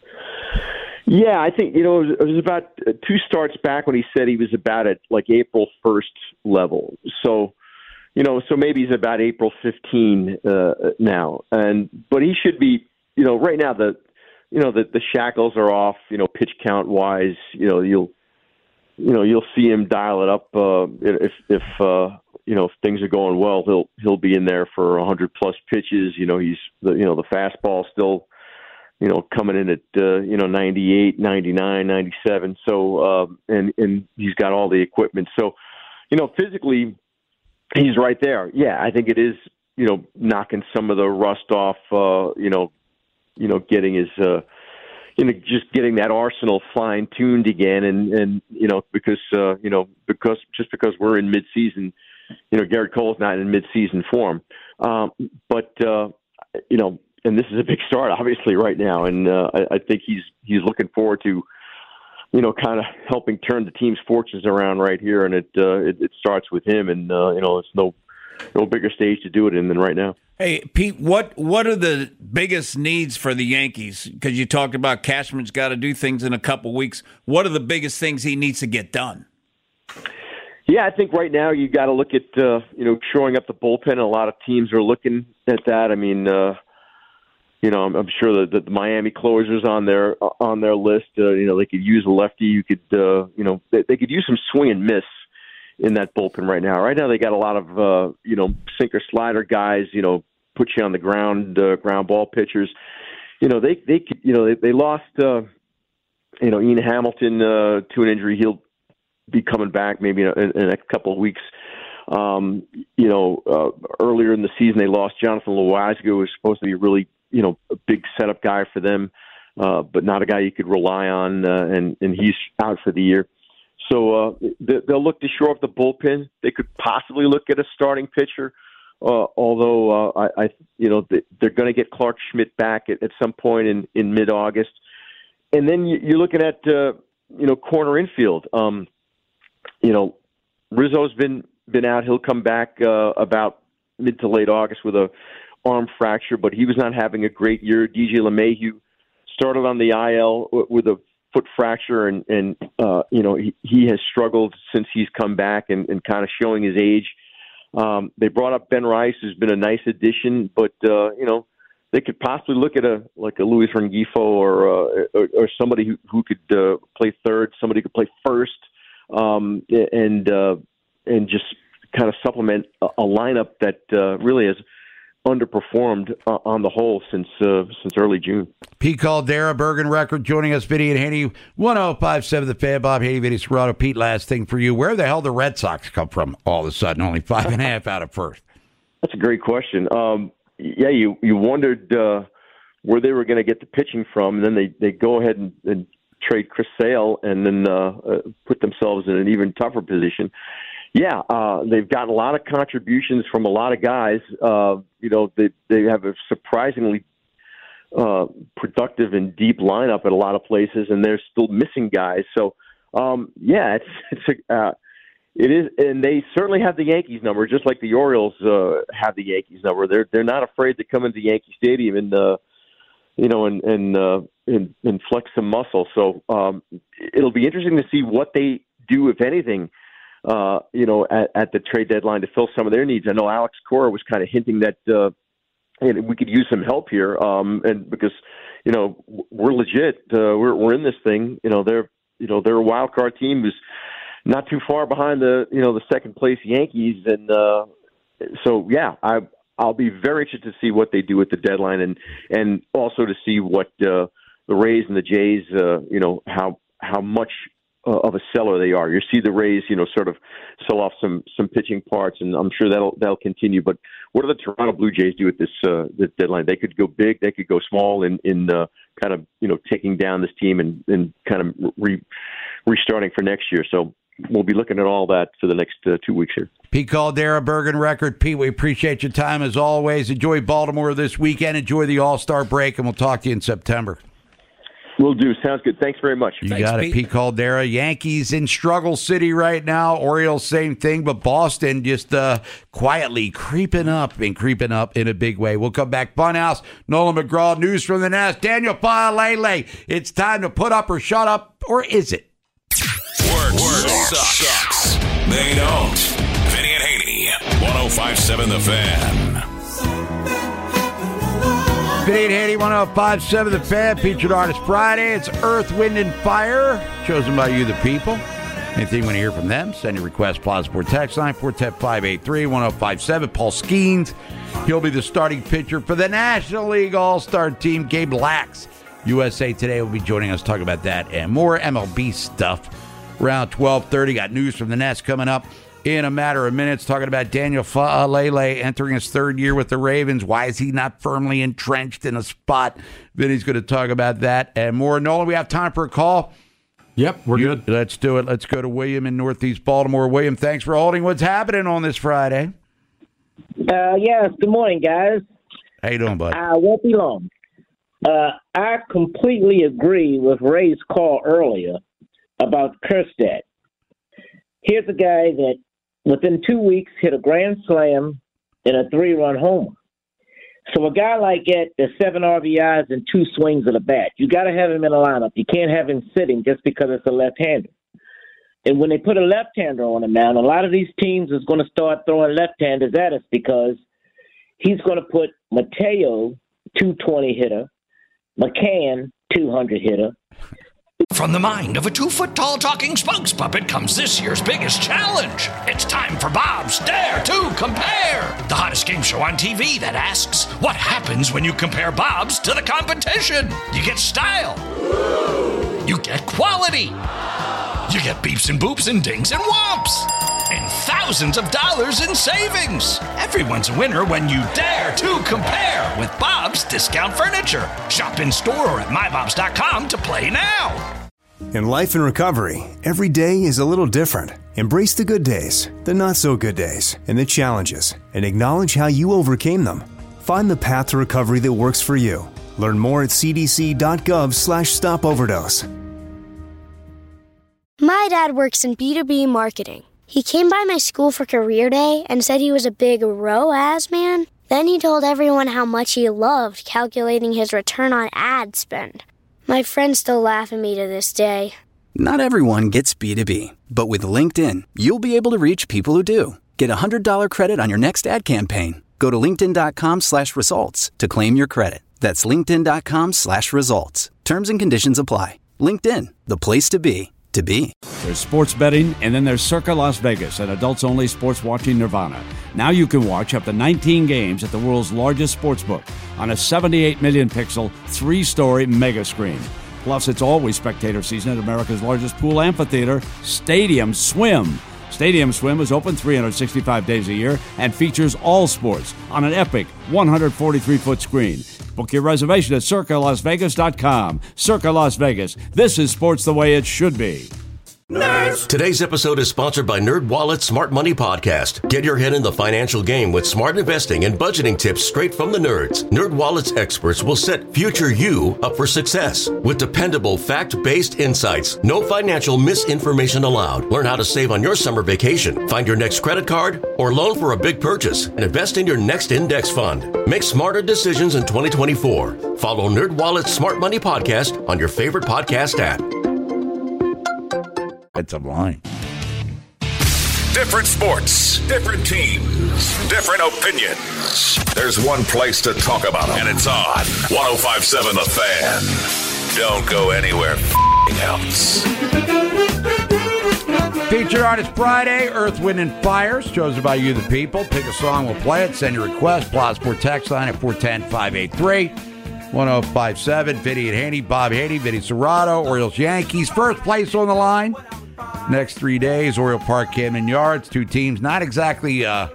Yeah, I think, you know, it was, it was about two starts back when he said he was about at like April first level. So, you know, so maybe he's about April fifteenth uh, now. And, but he should be, you know, right now the, you know, the, the shackles are off, you know, pitch count wise, you know, you'll, You know, you'll see him dial it up uh, if, if uh, you know, if things are going well. He'll he'll be in there for one hundred plus pitches. You know, he's the you know the fastball still, you know, coming in at uh, you know ninety-eight, ninety-nine, ninety-seven. So uh, and and he's got all the equipment. So, you know, physically, he's right there. Yeah, I think it is. You know, knocking some of the rust off. Uh, you know, you know, getting his. Uh, You know, just getting that arsenal fine tuned again, and, and you know because uh, you know because just because we're in midseason, you know Garrett Cole's not in midseason form, um, but uh, you know, and this is a big start obviously right now, and uh, I, I think he's he's looking forward to, you know, kind of helping turn the team's fortunes around right here, and it uh, it, it starts with him, and uh, you know it's no no bigger stage to do it in than right now. Hey, Pete, what what are the biggest needs for the Yankees? Because you talked about Cashman's got to do things in a couple weeks. What are the biggest things he needs to get done? Yeah, I think right now you got to look at, uh, you know, shoring up the bullpen. A lot of teams are looking at that. I mean, uh, you know, I'm, I'm sure that the Miami closers on their on their list. Uh, you know, they could use a lefty. You could, uh, you know, they, they could use some swing and miss in that bullpen right now. Right now they got a lot of, uh, you know, sinker slider guys, you know, put you on the ground, uh, ground ball pitchers. You know, they, they, you know, they, they lost, uh, you know, Ian Hamilton uh, to an injury. He'll be coming back maybe in a, in a couple of weeks. Um, you know, uh, earlier in the season, they lost Jonathan Loizaga, who was supposed to be a really, you know, a big setup guy for them, uh, but not a guy you could rely on, uh, and, and he's out for the year. So uh, they'll look to shore up the bullpen. They could possibly look at a starting pitcher, uh, although uh, I, I, you know, they're going to get Clark Schmidt back at, at some point in, in mid-August. And then you're looking at, uh, you know, corner infield. Um, you know, Rizzo's been been out. He'll come back uh, about mid to late August with a arm fracture, but he was not having a great year. D J LeMahieu started on the I L with a foot fracture, and, and uh, you know, he, he has struggled since he's come back and, and kind of showing his age. Um, they brought up Ben Rice, who's been a nice addition, but, uh, you know, they could possibly look at a like a Luis Rengifo or, uh, or or somebody who, who could uh, play third, somebody who could play first, um, and uh, and just kind of supplement a, a lineup that uh, really has underperformed uh, on the whole since uh, since early June. Pete Caldera, Bergen Record, joining us, Vinny and Haney, one oh five point seven The Fan. Bob Haney, Vinny Serrato. Pete, last thing for you. Where the hell the Red Sox come from all of a sudden? Only five and a half out of first. That's a great question. Um, yeah, you, you wondered uh, where they were going to get the pitching from, and then they, they go ahead and, and trade Chris Sale and then uh, uh, put themselves in an even tougher position. Yeah, uh, they've gotten a lot of contributions from a lot of guys. Uh, you know, they they have a surprisingly uh, productive and deep lineup at a lot of places, and they're still missing guys. So, um, yeah, it's it's a, uh, it is, and they certainly have the Yankees number, just like the Orioles uh, have the Yankees number. They're they're not afraid to come into Yankee Stadium and uh, you know and and, uh, and and flex some muscle. So um, it'll be interesting to see what they do, if anything. Uh, you know, at, at the trade deadline to fill some of their needs. I know Alex Cora was kind of hinting that uh, hey, we could use some help here, um, and because you know we're legit, uh, we're we're in this thing. You know, they're you know, they're a wild card team who's not too far behind the, you know, the second place Yankees. And uh, so, yeah, I, I'll be very interested to see what they do at the deadline, and, and also to see what uh, the Rays and the Jays, uh, you know, how, how much uh, of a seller they are. You see the Rays, you know, sort of sell off some, some pitching parts, and I'm sure that'll, that'll continue. But what do the Toronto Blue Jays do at this, uh, this deadline? They could go big, they could go small in, in, uh, kind of, you know, taking down this team and, and kind of re, restarting for next year. So we'll be looking at all that for the next uh, two weeks here. Pete Caldera, Bergen Record. Pete, we appreciate your time as always. Enjoy Baltimore this weekend. Enjoy the All-Star break, and we'll talk to you in September. Will do. Sounds good. Thanks very much. You Thanks, got it, Pete. Pete Caldera. Yankees in struggle city right now. Orioles, same thing, but Boston just uh, quietly creeping up and creeping up in a big way. We'll come back. Funhouse, Nolan McGraw, news from the Nest. Daniel Faalele. It's time to put up or shut up, or is it? Word, word sucks. sucks. They don't. Vinny and Haney, ten fifty-seven The Fan. Vinny and Haney, ten fifty-seven The Fan, featured artist Friday. It's Earth, Wind, and Fire, chosen by you, the people. Anything you want to hear from them, send your request, Plaza Sport text line, four one zero, five eight three, one zero five seven. Paul Skeens, he'll be the starting pitcher for the National League All-Star team. Gabe Lax, U S A Today, will be joining us to talk about that and more M L B stuff. Around twelve thirty, got news from the Nest coming up in a matter of minutes, talking about Daniel Faalele entering his third year with the Ravens. Why is he not firmly entrenched in a spot? Vinny's going to talk about that and more. Nolan, we have time for a call. Yep, we're you, good. Let's do it. Let's go to William in Northeast Baltimore. William, thanks for holding. What's happening on this Friday? Uh, yes, good morning, guys. How you doing, bud? I won't be long. Uh, I completely agree with Ray's call earlier about Kjerstad. Here's a guy that within two weeks hit a grand slam and a three-run homer. So a guy like that, there's seven R B Is and two swings of the bat. You got to have him in the lineup. You can't have him sitting just because it's a left-hander. And when they put a left-hander on him now, and a lot of these teams is going to start throwing left-handers at us because he's going to put Mateo, two twenty hitter, McCann, two hundred hitter. From the mind of a two-foot-tall talking spokes puppet comes this year's biggest challenge. It's time for Bob's Dare to Compare, the hottest game show on T V that asks, what happens when you compare Bob's to the competition? You get style. You get quality. You get beeps and boops and dings and whomps. And thousands of dollars in savings. Everyone's a winner when you dare to compare with Bob's Discount Furniture. Shop in store or at my bobs dot com to play now. In life and recovery, every day is a little different. Embrace the good days, the not so good days, and the challenges, and acknowledge how you overcame them. Find the path to recovery that works for you. Learn more at c d c dot gov slash stop overdose. My dad works in B two B marketing. He came by my school for career day and said he was a big R O A S man. Then he told everyone how much he loved calculating his return on ad spend. My friends still laugh at me to this day. Not everyone gets B two B, but with LinkedIn, you'll be able to reach people who do. Get a one hundred dollars credit on your next ad campaign. Go to linkedin.com slash results to claim your credit. That's linkedin.com slash results. Terms and conditions apply. LinkedIn, the place to be, to be. There's sports betting, and then there's Circa Las Vegas, an adults-only sports watching nirvana. Now you can watch up to nineteen games at the world's largest sportsbook on a seventy-eight million pixel, three-story mega screen. Plus, it's always spectator season at America's largest pool amphitheater, Stadium Swim. Stadium Swim is open three hundred sixty-five days a year and features all sports on an epic one hundred forty-three foot screen. Book your reservation at circa las vegas dot com. Circa Las Vegas. This is sports the way it should be. Nerds! Today's episode is sponsored by NerdWallet's Smart Money Podcast. Get your head in the financial game with smart investing and budgeting tips straight from the nerds. NerdWallet's experts will set future you up for success with dependable, fact-based insights. No financial misinformation allowed. Learn how to save on your summer vacation, find your next credit card, or loan for a big purchase, and invest in your next index fund. Make smarter decisions in twenty twenty-four. Follow NerdWallet's Smart Money Podcast on your favorite podcast app. It's a line. Different sports, different teams, different opinions. There's one place to talk about them, and it's on ten fifty-seven The Fan. Don't go anywhere. else. Featured Artist Friday, Earth, Wind, and Fire, chosen by you, the people. Pick a song, we'll play it. Send your request. Plus four text line at four one zero, five eight three, one zero five seven. Vinny and Haney, Bob Haney, Vinny Serrato, Orioles, Yankees. First place on the line. Next three days, Oriole Park, Camden Yards. Two teams not exactly, uh,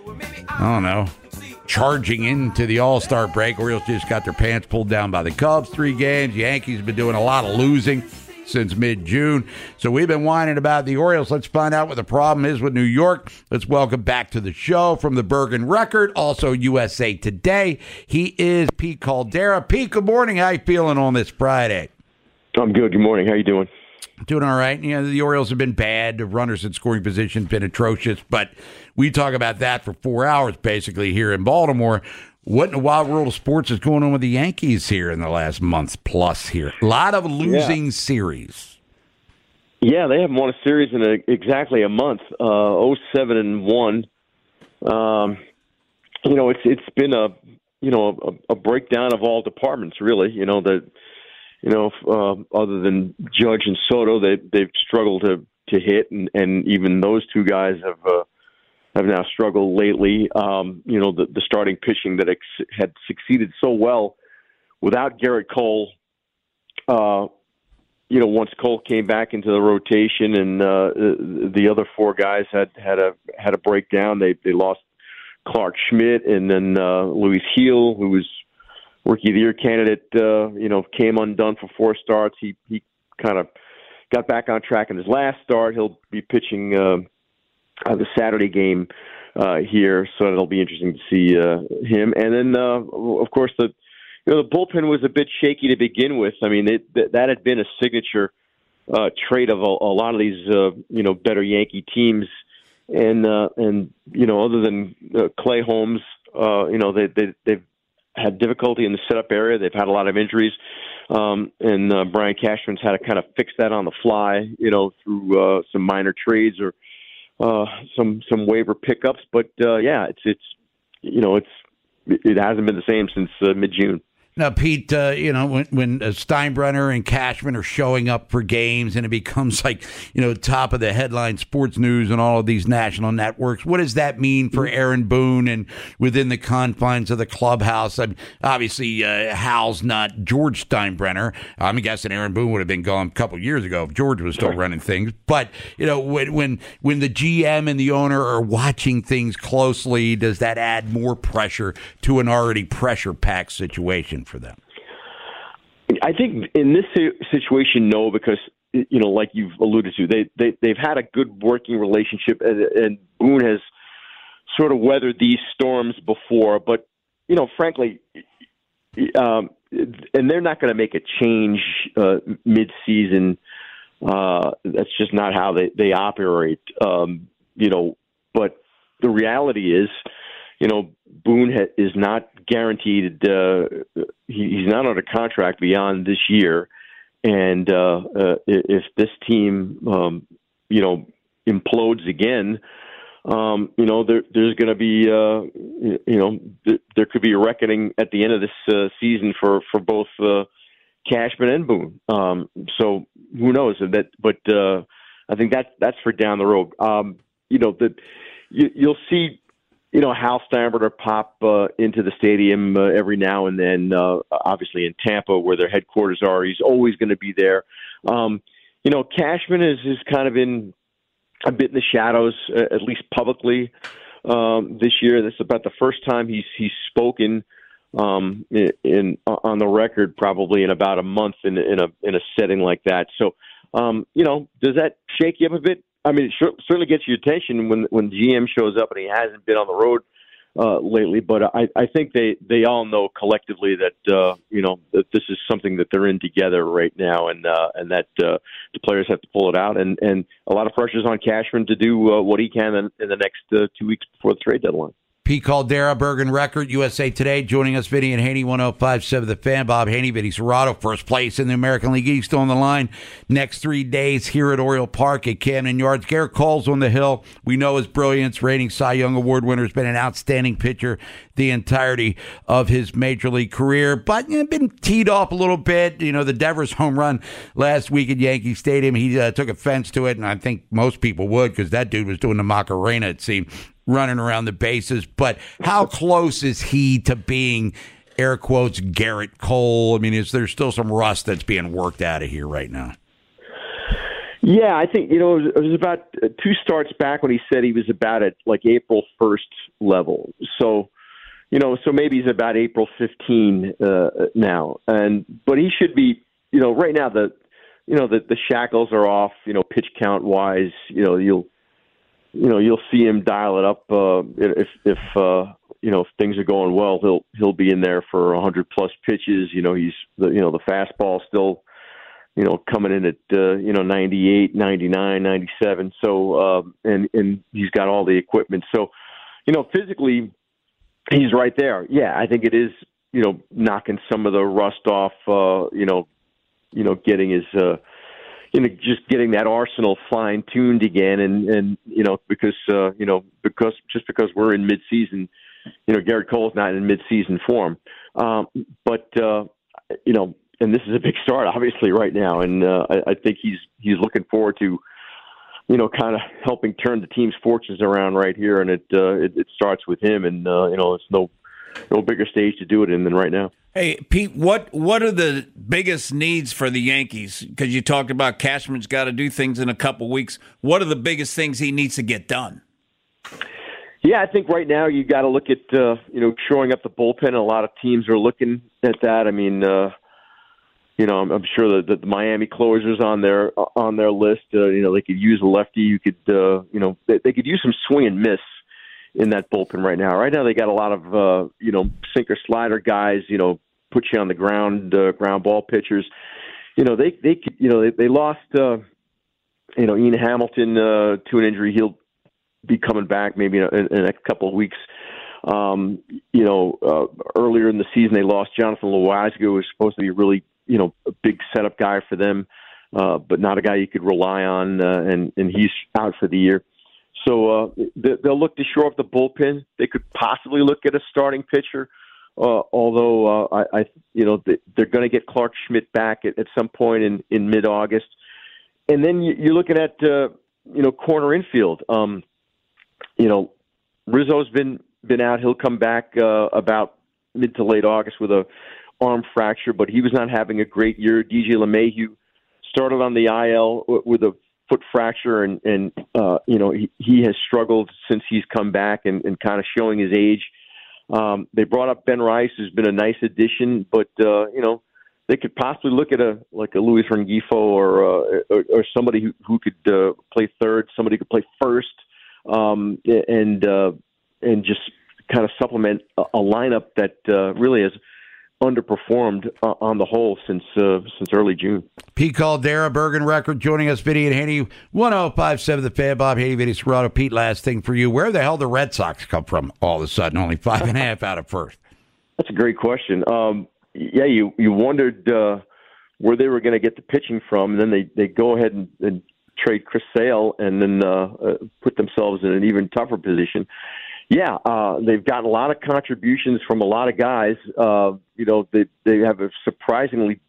I don't know, charging into the All-Star break. Orioles just got their pants pulled down by the Cubs. Three games. Yankees have been doing a lot of losing since mid-June. So we've been whining about the Orioles. Let's find out what the problem is with New York. Let's welcome back to the show from the Bergen Record, also U S A Today. He is Pete Caldera. Pete, good morning. How you feeling on this Friday? I'm good. Good morning. How you doing? Doing all right. You know, the Orioles have been bad. The runners in scoring position have been atrocious, but we talk about that for four hours basically here in Baltimore. What in the wild world of sports is going on with the Yankees here in the last month plus here? A lot of losing yeah. series. Yeah, they haven't won a series in a, exactly a month. Uh, oh seven and one. Um, you know, it's it's been a you know a, a breakdown of all departments, really. You know the you know uh, other than Judge and Soto, they they've struggled to to hit, and, and even those two guys have. Uh, have now struggled lately. Um, you know, the, the starting pitching that ex- had succeeded so well without Garrett Cole, uh, you know, once Cole came back into the rotation and uh, the other four guys had, had a had a breakdown. They they lost Clark Schmidt and then uh, Luis Heel, who was Rookie of the Year candidate, uh, you know, came undone for four starts. He, he kind of got back on track in his last start. He'll be pitching uh, Uh, the Saturday game uh, here, so it'll be interesting to see uh, him. And then, uh, of course, the you know the bullpen was a bit shaky to begin with. I mean, it, that, that had been a signature uh, trait of a, a lot of these uh, you know better Yankee teams. And uh, and you know, other than uh, Clay Holmes, uh, you know, they, they they've had difficulty in the setup area. They've had a lot of injuries, um, and uh, Brian Cashman's had to kind of fix that on the fly, you know, through uh, some minor trades or. Uh, some some waiver pickups, but uh, yeah, it's it's you know it's it hasn't been the same since uh, mid June. Now, Pete, uh, you know, when, when Steinbrenner and Cashman are showing up for games and it becomes like, you know, top of the headline sports news and all of these national networks, what does that mean for Aaron Boone and within the confines of the clubhouse? I mean, obviously, uh, Hal's not George Steinbrenner. I'm guessing Aaron Boone would have been gone a couple of years ago if George was still running things. But, you know, when, when, when the G M and the owner are watching things closely, does that add more pressure to an already pressure-packed situation for them? I think in this situation, no, because, you know, like you've alluded to, they, they, they've had a good working relationship, and, and Boone has sort of weathered these storms before. But, you know, frankly, um, and they're not going to make a change uh, mid-season. Uh, that's just not how they, they operate, um, you know. But the reality is, you know, Boone ha- is not guaranteed. Uh, he, he's not under contract beyond this year, and uh, uh, if this team, um, you know, implodes again, um, you know, there, there's going to be, uh, you know, th- there could be a reckoning at the end of this uh, season for for both uh, Cashman and Boone. Um, so who knows? That, but uh, I think that that's for down the road. Um, you know, that you, you'll see. You know, Hal Steinbrenner pop uh, into the stadium uh, every now and then, uh, obviously in Tampa where their headquarters are. He's always going to be there. Um, you know, Cashman is, is kind of in a bit in the shadows, uh, at least publicly um, this year. This is about the first time he's he's spoken um, in, in on the record probably in about a month in, in a in a setting like that. So, um, you know, does that shake you up a bit? I mean, it sure, certainly gets your attention when when G M shows up and he hasn't been on the road uh, lately. But I, I think they, they all know collectively that uh, you know that this is something that they're in together right now, and uh, and that uh, the players have to pull it out. And, and a lot of pressure is on Cashman to do uh, what he can in, in the next uh, two weeks before the trade deadline. Pete Caldera, Bergen Record, U S A Today, joining us, Vinny and Haney, one oh five point seven The Fan. Bob Haney, Vinny Serrato, first place in the American League East on the line. Next three days here at Oriole Park at Camden Yards. Garrett Cole's on the hill. We know his brilliance, reigning Cy Young Award winner, has been an outstanding pitcher the entirety of his major league career, but you know, been teed off a little bit. You know, the Devers home run last week at Yankee Stadium, he uh, took offense to it, and I think most people would because that dude was doing the Macarena, it seemed, running around the bases. But how close is he to being, air quotes, Garrett Cole? I mean, is there still some rust that's being worked out of here right now? Yeah, I think, you know, it was, it was about two starts back when he said he was about at like April first level. So, you know, so maybe he's about April fifteenth uh, now. And, but he should be, you know, right now the, you know, the, the shackles are off, you know, pitch count wise, you know, you'll, you know, you'll see him dial it up. Uh, if, if, uh, you know, if things are going well, he'll, he'll be in there for a hundred plus pitches. You know, he's the, you know, the fastball still, you know, coming in at, uh, you know, ninety-eight, ninety-nine, ninety-seven. So, uh, and, and he's got all the equipment. So, you know, physically he's right there. Yeah. I think it is, you know, knocking some of the rust off, uh, you know, you know, getting his, uh, you know, just getting that arsenal fine tuned again. And, and, you know, because, uh, you know, because just because we're in mid season, you know, Garrett Cole's not in mid season form. Um, but, uh, you know, and this is a big start, obviously, right now. And uh, I, I think he's he's looking forward to, you know, kind of helping turn the team's fortunes around right here. And it uh, it, it starts with him. And, uh, you know, it's no no bigger stage to do it in than right now. Hey, Pete, what, what are the biggest needs for the Yankees? Because you talked about Cashman's got to do things in a couple weeks. What are the biggest things he needs to get done? Yeah, I think right now you got to look at, uh, you know, shoring up the bullpen. A lot of teams are looking at that. I mean, uh, you know, I'm, I'm sure that the Miami closers on their on their list. Uh, you know, they could use a lefty. You could, uh, you know, they, they could use some swing and miss in that bullpen right now. Right now, they got a lot of, uh, you know, sinker slider guys. You know, put you on the ground, uh, ground ball pitchers. You know, they they could, you know, they, they lost, uh, you know, Ian Hamilton uh, to an injury. He'll be coming back maybe in, in the next couple of weeks. Um, you know, uh, earlier in the season, they lost Jonathan Loaisiga, who was supposed to be really, you know, a big setup guy for them, uh, but not a guy you could rely on, uh, and, and he's out for the year. So uh, they, they'll look to shore up the bullpen. They could possibly look at a starting pitcher, uh, although uh, I, I, you know, they, they're going to get Clark Schmidt back at, at some point in, in mid-August. And then you, you're looking at, uh, you know, corner infield. Um, you know, Rizzo's been been out. He'll come back uh, about mid to late August with a arm fracture, but he was not having a great year. D J LeMahieu started on the I L with a foot fracture, and, and uh, you know, he, he has struggled since he's come back and, and kind of showing his age. Um, they brought up Ben Rice, who's been a nice addition, but, uh, you know, they could possibly look at a like a Luis Rengifo or, uh, or or somebody who, who could uh, play third, somebody who could play first, um, and uh, and just kind of supplement a, a lineup that uh, really has underperformed uh, on the whole since uh, since early June. Pete Caldera, Bergen Record, joining us, Vinny and Haney, one oh five point seven The Fan. Bob Haney, Vinny Serrato. Pete, last thing for you. Where the hell the Red Sox come from all of a sudden? Only five and a half out of first. That's a great question. Um, yeah, you, you wondered uh, where they were going to get the pitching from, and then they, they go ahead and, and trade Chris Sale and then uh, uh, put themselves in an even tougher position. Yeah, uh, they've gotten a lot of contributions from a lot of guys. Uh, you know, they they have a surprisingly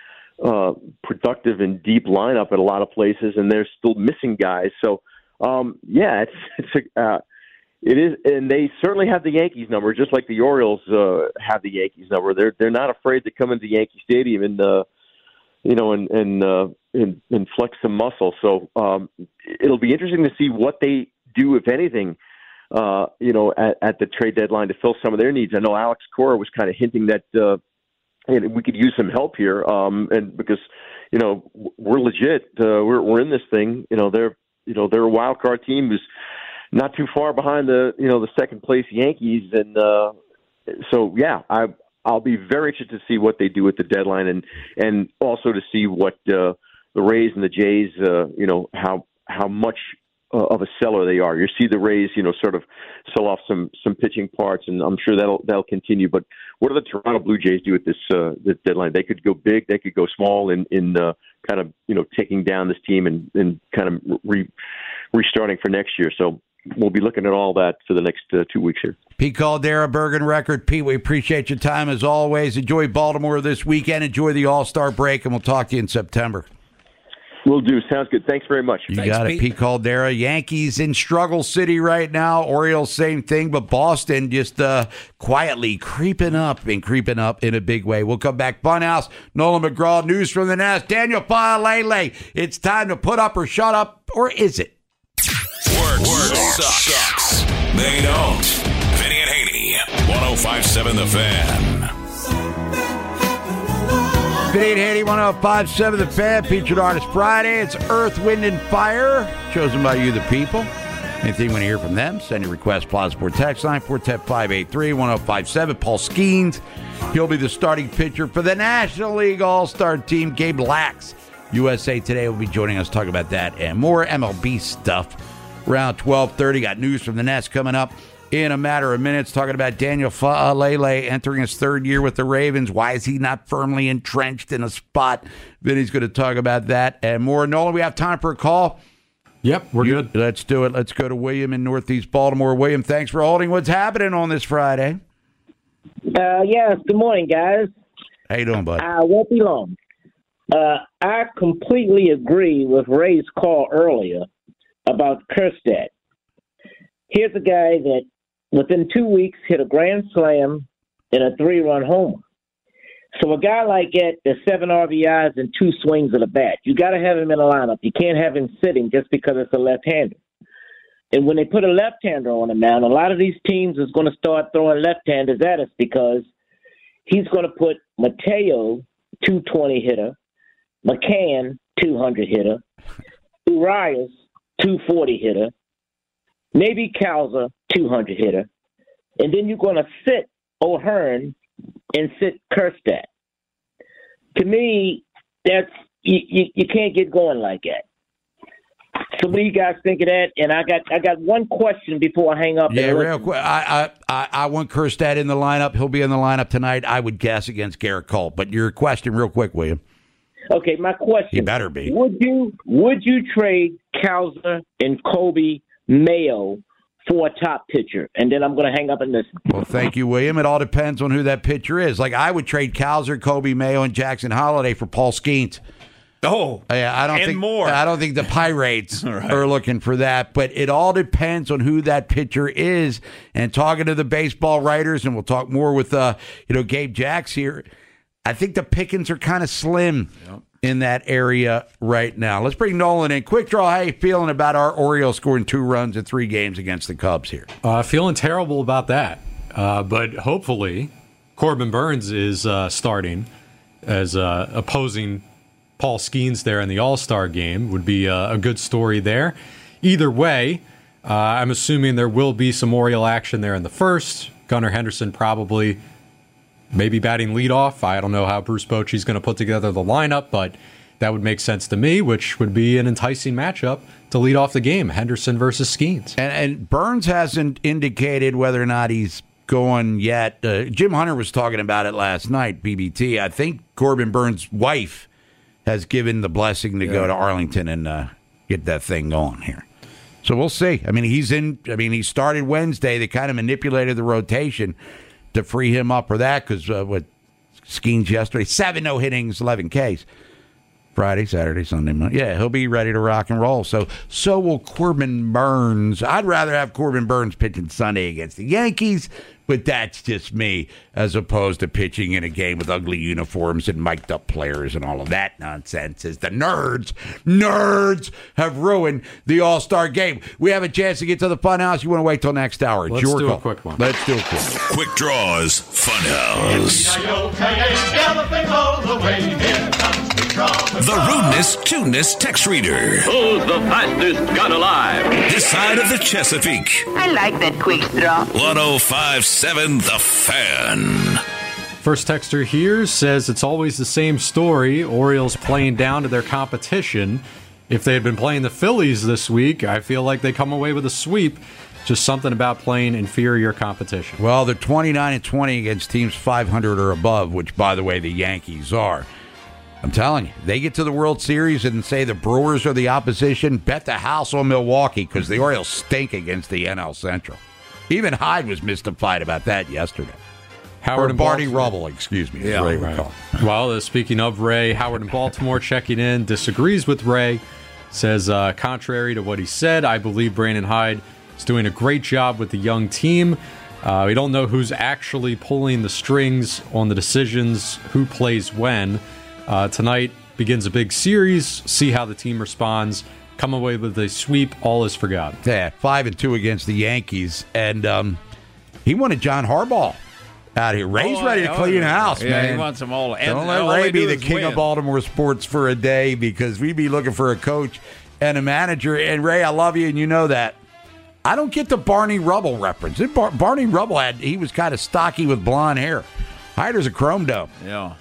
uh, productive and deep lineup at a lot of places, and they're still missing guys. So, um, yeah, it's it's a, uh, it is, and they certainly have the Yankees number, just like the Orioles uh, have the Yankees number. They're they're not afraid to come into Yankee Stadium and uh, you know and and, uh, and and flex some muscle. So um, it'll be interesting to see what they do, if anything. Uh, you know, at, at the trade deadline to fill some of their needs. I know Alex Cora was kind of hinting that uh, hey, we could use some help here, um, and because you know we're legit, uh, we're we're in this thing. You know, they're you know they're a wild card team who's not too far behind the you know the second place Yankees, and uh, so yeah, I I'll be very interested to see what they do at the deadline, and and also to see what uh, the Rays and the Jays, uh, you know, how how much uh, of a seller they are. You see the Rays, you know, sort of sell off some some pitching parts, and I'm sure that'll that'll continue. But what do the Toronto Blue Jays do at this uh, this deadline? They could go big, they could go small in in uh, kind of you know taking down this team and, and kind of re, restarting for next year. So we'll be looking at all that for the next uh, two weeks here. Pete Caldera, Bergen Record. Pete, we appreciate your time as always. Enjoy Baltimore this weekend. Enjoy the All-Star break, and we'll talk to you in September. Will do. Sounds good. Thanks very much. You Thanks, got it, Pete. Pete Caldera. Yankees in struggle city right now. Orioles, same thing, but Boston just uh, quietly creeping up and creeping up in a big way. We'll come back. Funhouse, Nolan McGraw, news from the Nest. Daniel Faalele. It's time to put up or shut up, or is it? Work, Work sucks. sucks. They don't. Vinny and Haney, one oh five point seven The Fan. Vinny and Haney, one oh five point seven The Fan, featured artist Friday. It's Earth, Wind, and Fire, chosen by you, the people. Anything you want to hear from them, send your request, Plaza Sport text line, four one zero, five eight three, one oh five seven. Paul Skeens, he'll be the starting pitcher for the National League All-Star team. Gabe Lax, U S A Today, will be joining us to talk about that and more M L B stuff. Around twelve thirty, got news from the Nest coming up in a matter of minutes, talking about Daniel Faalele entering his third year with the Ravens. Why is he not firmly entrenched in a spot? Vinny's going to talk about that and more. Nolan, we have time for a call? Yep, we're you, good. Let's do it. Let's go to William in Northeast Baltimore. William, thanks for holding. What's happening on this Friday? Uh, yes, good morning, guys. How you doing, bud? I won't be long. Uh, I completely agree with Ray's call earlier about Kjerstad. Here's a guy that within two weeks hit a grand slam and a three-run homer. So a guy like that, there's seven R B Is and two swings of the bat. You got to have him in the lineup. You can't have him sitting just because it's a left-hander. And when they put a left-hander on him now, a lot of these teams is going to start throwing left-handers at us because he's going to put Mateo, two twenty hitter, McCann, two hundred hitter, Urias, two forty hitter, maybe Cowser, two hundred hitter, and then you're going to sit O'Hearn and sit Kjerstad. To me, that's you, you, you can't get going like that. So what do you guys think of that? And I got I got one question before I hang up. Yeah, real quick. I, I I I want Kjerstad in the lineup. He'll be in the lineup tonight. I would guess against Garrett Cole. But your question, real quick, William. Okay, my question. You better be. Would you would you trade Cowser and Kobe Mayo for a top pitcher? And then I'm going to hang up and listen. Well, thank you, William. It all depends on who that pitcher is. Like, I would trade Cowser, Kobe Mayo, and Jackson Holliday for Paul Skeens. Oh, yeah, I don't and think more. I don't think the Pirates right. are looking for that, but it all depends on who that pitcher is. And talking to the baseball writers, and we'll talk more with uh, you know, Gabe Jacks here. I think the pickings are kind of slim yep. in that area right now. Let's bring Nolan in. Quick draw. How you feeling about our Orioles scoring two runs in three games against the Cubs here? Uh, feeling terrible about that, uh, but hopefully Corbin Burns is uh, starting as uh, opposing Paul Skeens there in the All-Star game. Would be a, a good story there. Either way, uh, I'm assuming there will be some Oriole action there in the first. Gunnar Henderson probably maybe batting leadoff. I don't know how Bruce Bochy's going to put together the lineup, but that would make sense to me, which would be an enticing matchup to lead off the game, Henderson versus Skeens. And, and Burns hasn't indicated whether or not he's going yet. Uh, Jim Hunter was talking about it last night, B B T. I think Corbin Burns' wife has given the blessing to yeah. go to Arlington and uh, get that thing going here. So we'll see. I mean, he's in. I mean, he started Wednesday. They kind of manipulated the rotation to free him up for that because uh, what Skeens yesterday, seven no hittings, eleven Ks. Friday, Saturday, Sunday, Monday. Yeah, he'll be ready to rock and roll. So, so will Corbin Burns. I'd rather have Corbin Burns pitching Sunday against the Yankees, but that's just me, as opposed to pitching in a game with ugly uniforms and mic'd up players and all of that nonsense. As the nerds, nerds have ruined the All-Star game. We have a chance to get to the Funhouse. You want to wait till next hour? It's Let's your do call. a quick one. Let's do a quick one. Quick Draws Funhouse. The Rudeness Tuneness Text Reader. Who's the fastest gun alive? This side of the Chesapeake. I like that quick draw. one oh five point seven The Fan. First texter here says it's always the same story. Orioles playing down to their competition. if they had been playing the Phillies this week, I feel like they come away with a sweep. Just something about playing inferior competition. Well, they're twenty-nine and twenty against teams five hundred or above, which, by the way, the Yankees are. I'm telling you, they get to the World Series and say the Brewers are the opposition, bet the house on Milwaukee because the Orioles stink against the N L Central. Even Hyde was mystified about that yesterday. Howard or and Barney Baltimore. Rubble, excuse me. Yeah, Ray right. recall. Well, uh, speaking of Ray, Howard in Baltimore checking in, disagrees with Ray, says, uh, contrary to what he said, I believe Brandon Hyde is doing a great job with the young team. Uh, we don't know who's actually pulling the strings on the decisions, who plays when. Uh, tonight begins a big series. See how the team responds. Come away with a sweep. All is forgotten. Yeah, five and two against the Yankees, and um, he wanted John Harbaugh out here. Ray's Oh, ready to oh, clean yeah. house, Yeah, man. he wants them all. And Don't let all Ray they be do the is king win. of Baltimore sports for a day because we'd be looking for a coach and a manager. And Ray, I love you, and you know that. I don't get the Barney Rubble reference. Bar- Barney Rubble had he was kind of stocky with blonde hair. Hyder's a chrome dome. Yeah.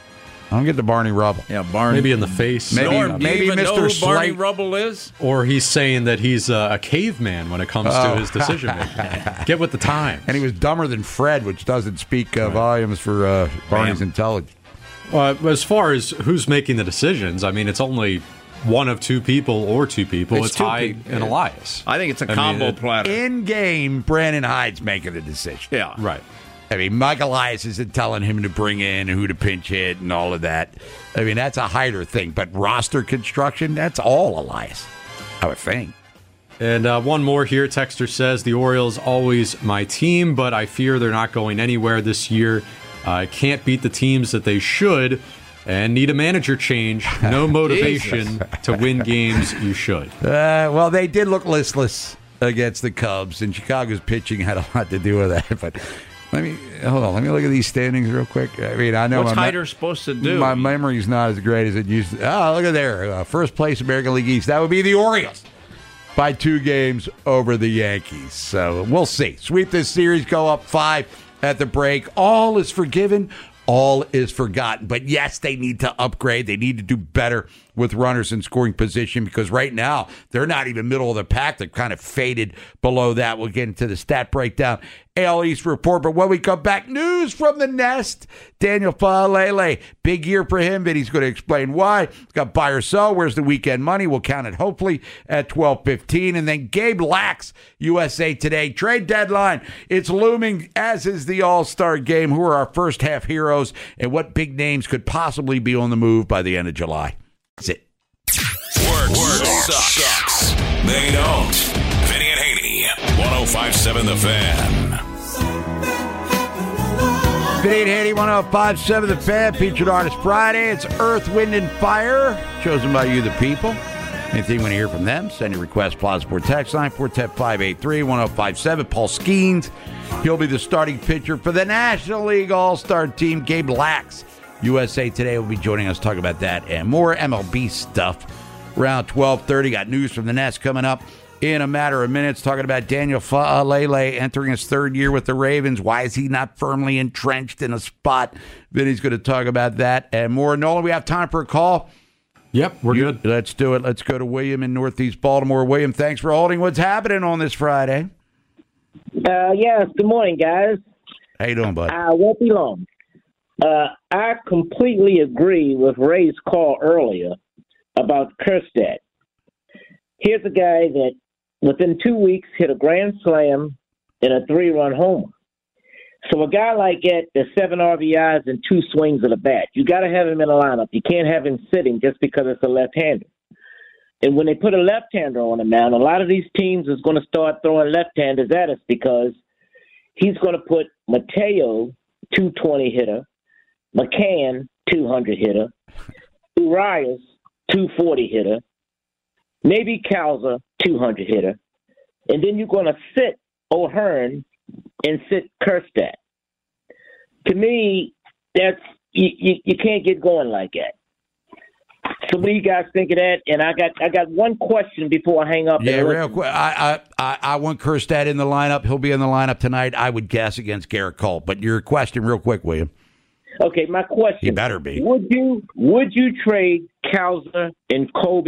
I don't get the Barney Rubble. Yeah, Barney. Maybe in the face. Maybe, Norm, do you maybe even Mister know who Barney Slate. Rubble is? Or he's saying that he's uh, a caveman when it comes Oh. to his decision making. Get with the times. And he was dumber than Fred, which doesn't speak uh, volumes for uh, Barney's Bam. intelligence. Uh, as far as who's making the decisions, I mean, it's only one of two people or two people. It's It's, two Hyde people. and Yeah. Elias. I think it's a I mean, combo it- platter. In game, Brandon Hyde's making the decision. Yeah. Right. I mean, Mike Elias isn't telling him to bring in who to pinch hit and all of that. I mean, that's a Hyder thing. But roster construction, that's all Elias, I would think. And uh, one more here. Texter says, the Orioles always my team, but I fear they're not going anywhere this year. I uh, can't beat the teams that they should and need a manager change. No motivation to win games you should. Uh, well, they did look listless against the Cubs, and Chicago's pitching had a lot to do with that. But let me hold on. Let me look at these standings real quick. I mean, I know What's my Hyder supposed to do? My memory's not as great as it used to. Oh, look at there. Uh, first place American League East. That would be the Orioles by two games over the Yankees. So we'll see. Sweep this series, go up five at the break. All is forgiven. All is forgotten. But yes, they need to upgrade. They need to do better with runners in scoring position because right now they're not even middle of the pack. They've kind of faded below that. We'll get into the stat breakdown. A L East report. But when we come back, news from the nest. Daniel Faalele. Big year for him, but he's going to explain why. He's got buy or sell. Where's the weekend money? We'll count it hopefully at twelve fifteen. And then Gabe Lax, U S A Today. Trade deadline. It's looming, as is the All-Star game. Who are our first half heroes and what big names could possibly be on the move by the end of July? That's it. Word, word sucks. sucks. They don't. Vinny and Haney. ten fifty-seven The Fan. Vinny and Haney, ten fifty-seven The Fan. Featured Artist Friday. It's Earth, Wind, and Fire. Chosen by you, the people. Anything you want to hear from them, send your request. Plaza Sport text line four one zero, five eight three, one zero five seven. Paul Skeens. He'll be the starting pitcher for the National League All-Star team. Gabe Lax, U S A Today, will be joining us to talk about that and more M L B stuff. Around twelve thirty, got news from the Nest coming up in a matter of minutes, talking about Daniel Faalele entering his third year with the Ravens. Why is he not firmly entrenched in a spot? Vinny's going to talk about that and more. Nolan, we have time for a call. Yep, we're You- good. Let's do it. Let's go to William in Northeast Baltimore. William, thanks for holding. What's happening on this Friday? Uh, yes, good morning, guys. How you doing, bud? I won't be long. Uh, I completely agree with Ray's call earlier about Kjerstad. Here's a guy that within two weeks hit a grand slam and a three-run homer. So a guy like that, there's seven R B Is and two swings of the bat. You got to have him in a lineup. You can't have him sitting just because it's a left-hander. And when they put a left-hander on him now, a lot of these teams is going to start throwing left-handers at us because he's going to put Mateo, two twenty hitter, McCann, two hundred hitter, Urias, two forty hitter, maybe Calza, two hundred hitter, and then you're going to sit O'Hearn and sit Kjerstad. To me, that's you, you, you can't get going like that. So what do you guys think of that? And I got I got one question before I hang up. Yeah, and real listen. quick. I, I, I, I want Kjerstad in the lineup. He'll be in the lineup tonight, I would guess, against Garrett Cole. But your question, real quick, William. Okay, my question. He better be. Would you would you trade Calza and Kobe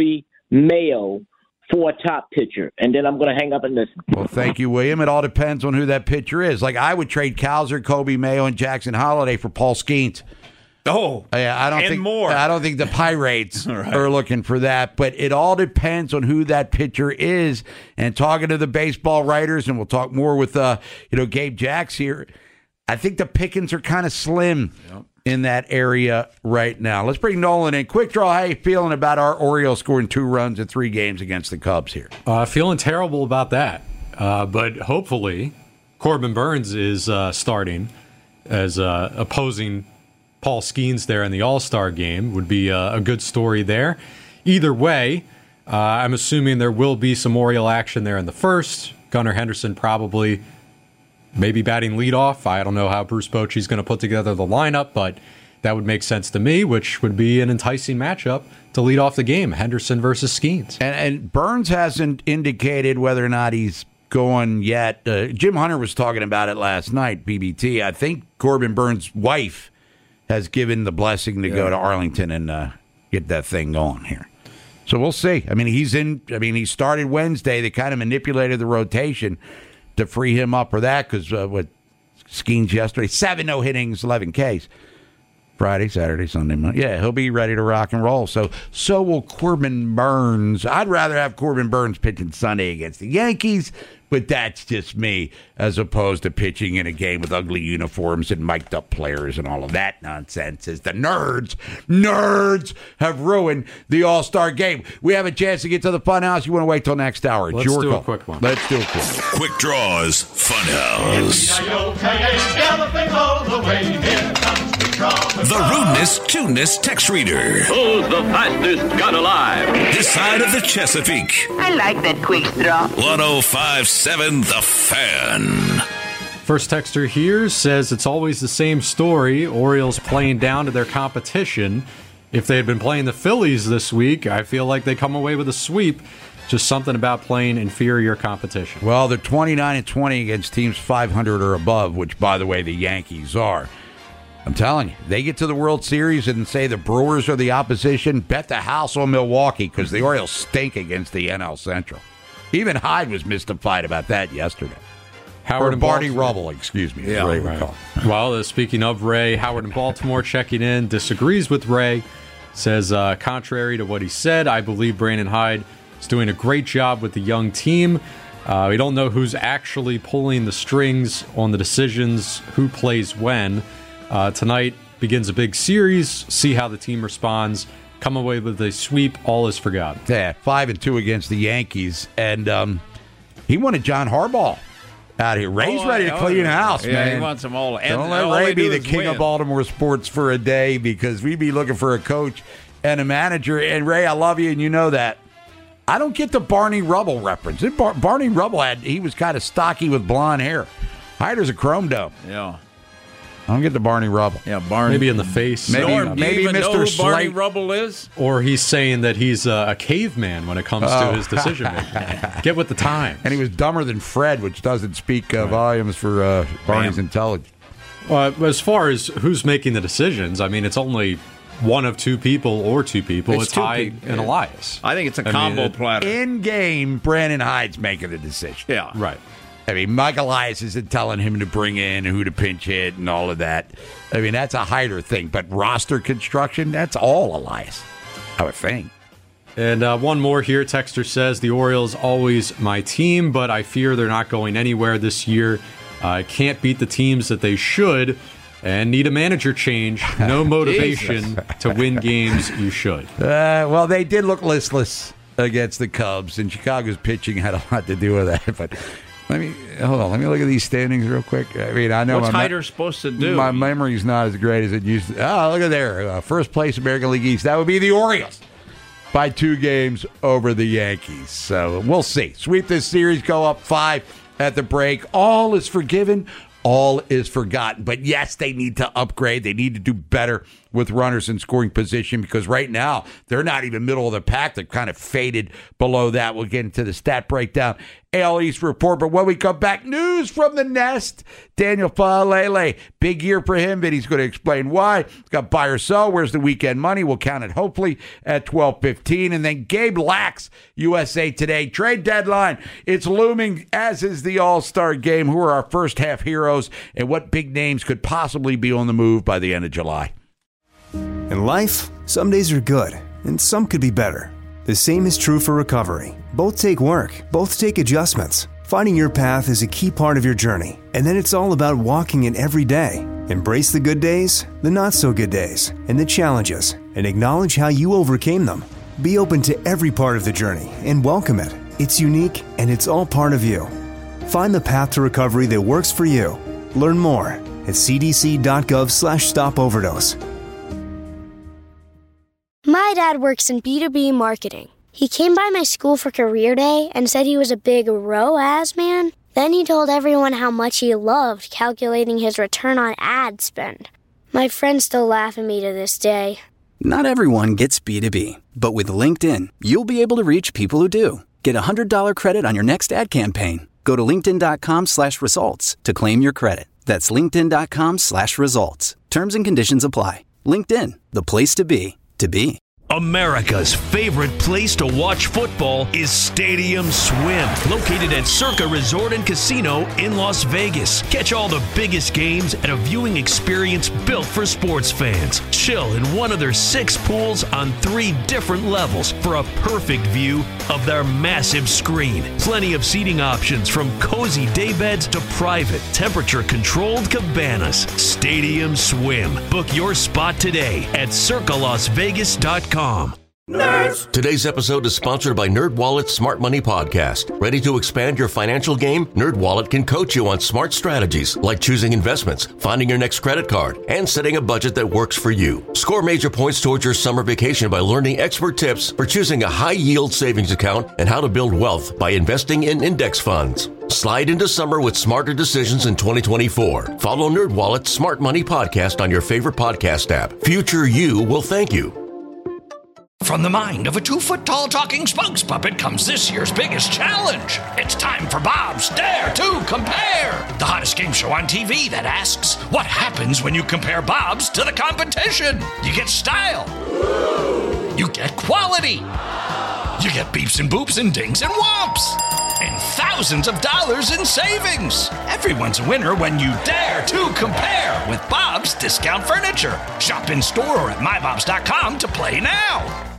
Mayo for a top pitcher, and then I'm going to hang up and listen. Well, thank you, William. It all depends on who that pitcher is. Like, I would trade Kowser, Kobe Mayo, and Jackson Holiday for Paul Skeens. Oh, yeah, I don't and think more. I don't think the Pirates right. are looking for that, but it all depends on who that pitcher is. And talking to the baseball writers, and we'll talk more with uh, you know Gabe Jacks here. I think the pickings are kind of slim yep. in that area right now. Let's bring Nolan in. Quick draw. How you feeling about our Orioles scoring two runs in three games against the Cubs here? Uh, feeling terrible about that, uh, but hopefully Corbin Burns is uh, starting as uh, opposing Paul Skeens there in the All-Star game. Would be a, a good story there. Either way, uh, I'm assuming there will be some Oriole action there in the first. Gunnar Henderson probably maybe batting leadoff. I don't know how Bruce Bochy's going to put together the lineup, but that would make sense to me, which would be an enticing matchup to lead off the game, Henderson versus Skeens. And, and Burns hasn't indicated whether or not he's going yet. Uh, Jim Hunter was talking about it last night, B B T. I think Corbin Burns' wife has given the blessing to yeah. go to Arlington and uh, get that thing going here. So we'll see. I mean, he's in. I mean, he started Wednesday. They kind of manipulated the rotation to free him up for that because uh, with Skeens yesterday, seven no hittings, eleven Ks. Friday, Saturday, Sunday, Monday. Yeah, he'll be ready to rock and roll. So, so will Corbin Burns. I'd rather have Corbin Burns pitching Sunday against the Yankees, but that's just me, as opposed to pitching in a game with ugly uniforms and mic'd up players and all of that nonsense. As the nerds, nerds have ruined the All-Star game. We have a chance to get to the Funhouse. You want to wait till next hour? Let's Your do call. a quick one. Let's do a quick one. Quick Draws Funhouse. The rudeness, tuneness text reader. Who's the fastest gun alive? This side of the Chesapeake. I like that quick straw. one oh five point seven The Fan. First texter here says it's always the same story. Orioles playing down to their competition. If they had been playing the Phillies this week, I feel like they come away with a sweep. Just something about playing inferior competition. Well, they're twenty-nine and twenty against teams five hundred or above, which, by the way, the Yankees are. I'm telling you, they get to the World Series and say the Brewers are the opposition, bet the house on Milwaukee because the Orioles stink against the N L Central. Even Hyde was mystified about that yesterday. Howard or and Barney Baltimore. Rubble, excuse me. Yeah, Ray right. Well, uh, speaking of Ray, Howard in Baltimore checking in, disagrees with Ray, says, uh, contrary to what he said, I believe Brandon Hyde is doing a great job with the young team. Uh, we don't know who's actually pulling the strings on the decisions, who plays when. Uh, tonight begins a big series. See how the team responds. Come away with a sweep. All is forgotten. Yeah, five and two against the Yankees, and um, he wanted John Harbaugh out here. Ray's oh, ready to oh, clean yeah. house, yeah, man. He wants them all. And Don't let all Ray be do the is king win. of Baltimore sports for a day because we'd be looking for a coach and a manager. And Ray, I love you, and you know that. I don't get the Barney Rubble reference. Bar- Barney Rubble had he was kind of stocky with blonde hair. Hyder's a chrome dome. Yeah. I don't get the Barney Rubble. Yeah, Barney. Maybe in the face. Maybe, Norm, do maybe you even Mister know who Barney Slate. Rubble is? Or he's saying that he's uh, a caveman when it comes Oh. to his decision making. Get with the time. And he was dumber than Fred, which doesn't speak uh, volumes for uh, Barney's Bam. intelligence. Uh, as far as who's making the decisions, I mean, it's only one of two people or two people. It's It's, two Hyde people. and Elias. I think it's a I mean, combo it- platter. In game, Brandon Hyde's making the decision. Yeah. Right. I mean, Mike Elias isn't telling him to bring in who to pinch hit and all of that. I mean, that's a Hyder thing. But roster construction, that's all Elias, I would think. And uh, one more here. Texter says, the Orioles always my team, but I fear they're not going anywhere this year. I uh, can't beat the teams that they should and need a manager change. No motivation to win games you should. Uh, well, they did look listless against the Cubs, and Chicago's pitching had a lot to do with that. But let me hold on. Let me look at these standings real quick. I mean, I know What's my, Hyder supposed to do? My memory's not as great as it used to. Oh, look at there. Uh, first place American League East. That would be the Orioles by two games over the Yankees. So we'll see. Sweep this series, go up five at the break. All is forgiven. All is forgotten. But yes, they need to upgrade. They need to do better with runners in scoring position, because right now they're not even middle of the pack. They're kind of faded below that. We'll get into the stat breakdown, A L East report. But when we come back, news from the Nest. Daniel Faalele, big year for him, but he's going to explain why. He's got buy or sell. Where's the weekend money? We'll count it hopefully at twelve fifteen. And then Gabe Lax, U S A Today. Trade deadline. It's looming, as is the All-Star game. Who are our first half heroes, and what big names could possibly be on the move by the end of July? In life, some days are good, and some could be better. The same is true for recovery. Both take work, both take adjustments. Finding your path is a key part of your journey, and then it's all about walking it every day. Embrace the good days, the not-so-good days, and the challenges, and acknowledge how you overcame them. Be open to every part of the journey and welcome it. It's unique, and it's all part of you. Find the path to recovery that works for you. Learn more at cdc.gov slash stop overdose. My dad works in B two B marketing. He came by my school for career day and said he was a big R O A S man. Then he told everyone how much he loved calculating his return on ad spend. My friends still laugh at me to this day. Not everyone gets B two B, but with LinkedIn, you'll be able to reach people who do. Get a one hundred dollars credit on your next ad campaign. Go to linkedin.com slash results to claim your credit. That's linkedin.com slash results. Terms and conditions apply. LinkedIn, the place to be, to be. America's favorite place to watch football is Stadium Swim, located at Circa Resort and Casino in Las Vegas. Catch all the biggest games at a viewing experience built for sports fans. Chill in one of their six pools on three different levels for a perfect view of their massive screen. Plenty of seating options, from cozy daybeds to private, temperature-controlled cabanas. Stadium Swim. Book your spot today at circa las vegas dot com. Nerds. Today's episode is sponsored by NerdWallet's Smart Money Podcast. Ready to expand your financial game? NerdWallet can coach you on smart strategies like choosing investments, finding your next credit card, and setting a budget that works for you. Score major points towards your summer vacation by learning expert tips for choosing a high-yield savings account and how to build wealth by investing in index funds. Slide into summer with smarter decisions in twenty twenty-four. Follow NerdWallet's Smart Money Podcast on your favorite podcast app. Future you will thank you. From the mind of a two-foot-tall talking spokes puppet comes this year's biggest challenge. It's time for Bob's Dare to Compare, the hottest game show on T V that asks, what happens when you compare Bob's to the competition? You get style. You get quality. You get beeps and boops and dings and whomps. And thousands of dollars in savings. Everyone's a winner when you dare to compare with Bob's Discount Furniture. Shop in store or at my bobs dot com to play now.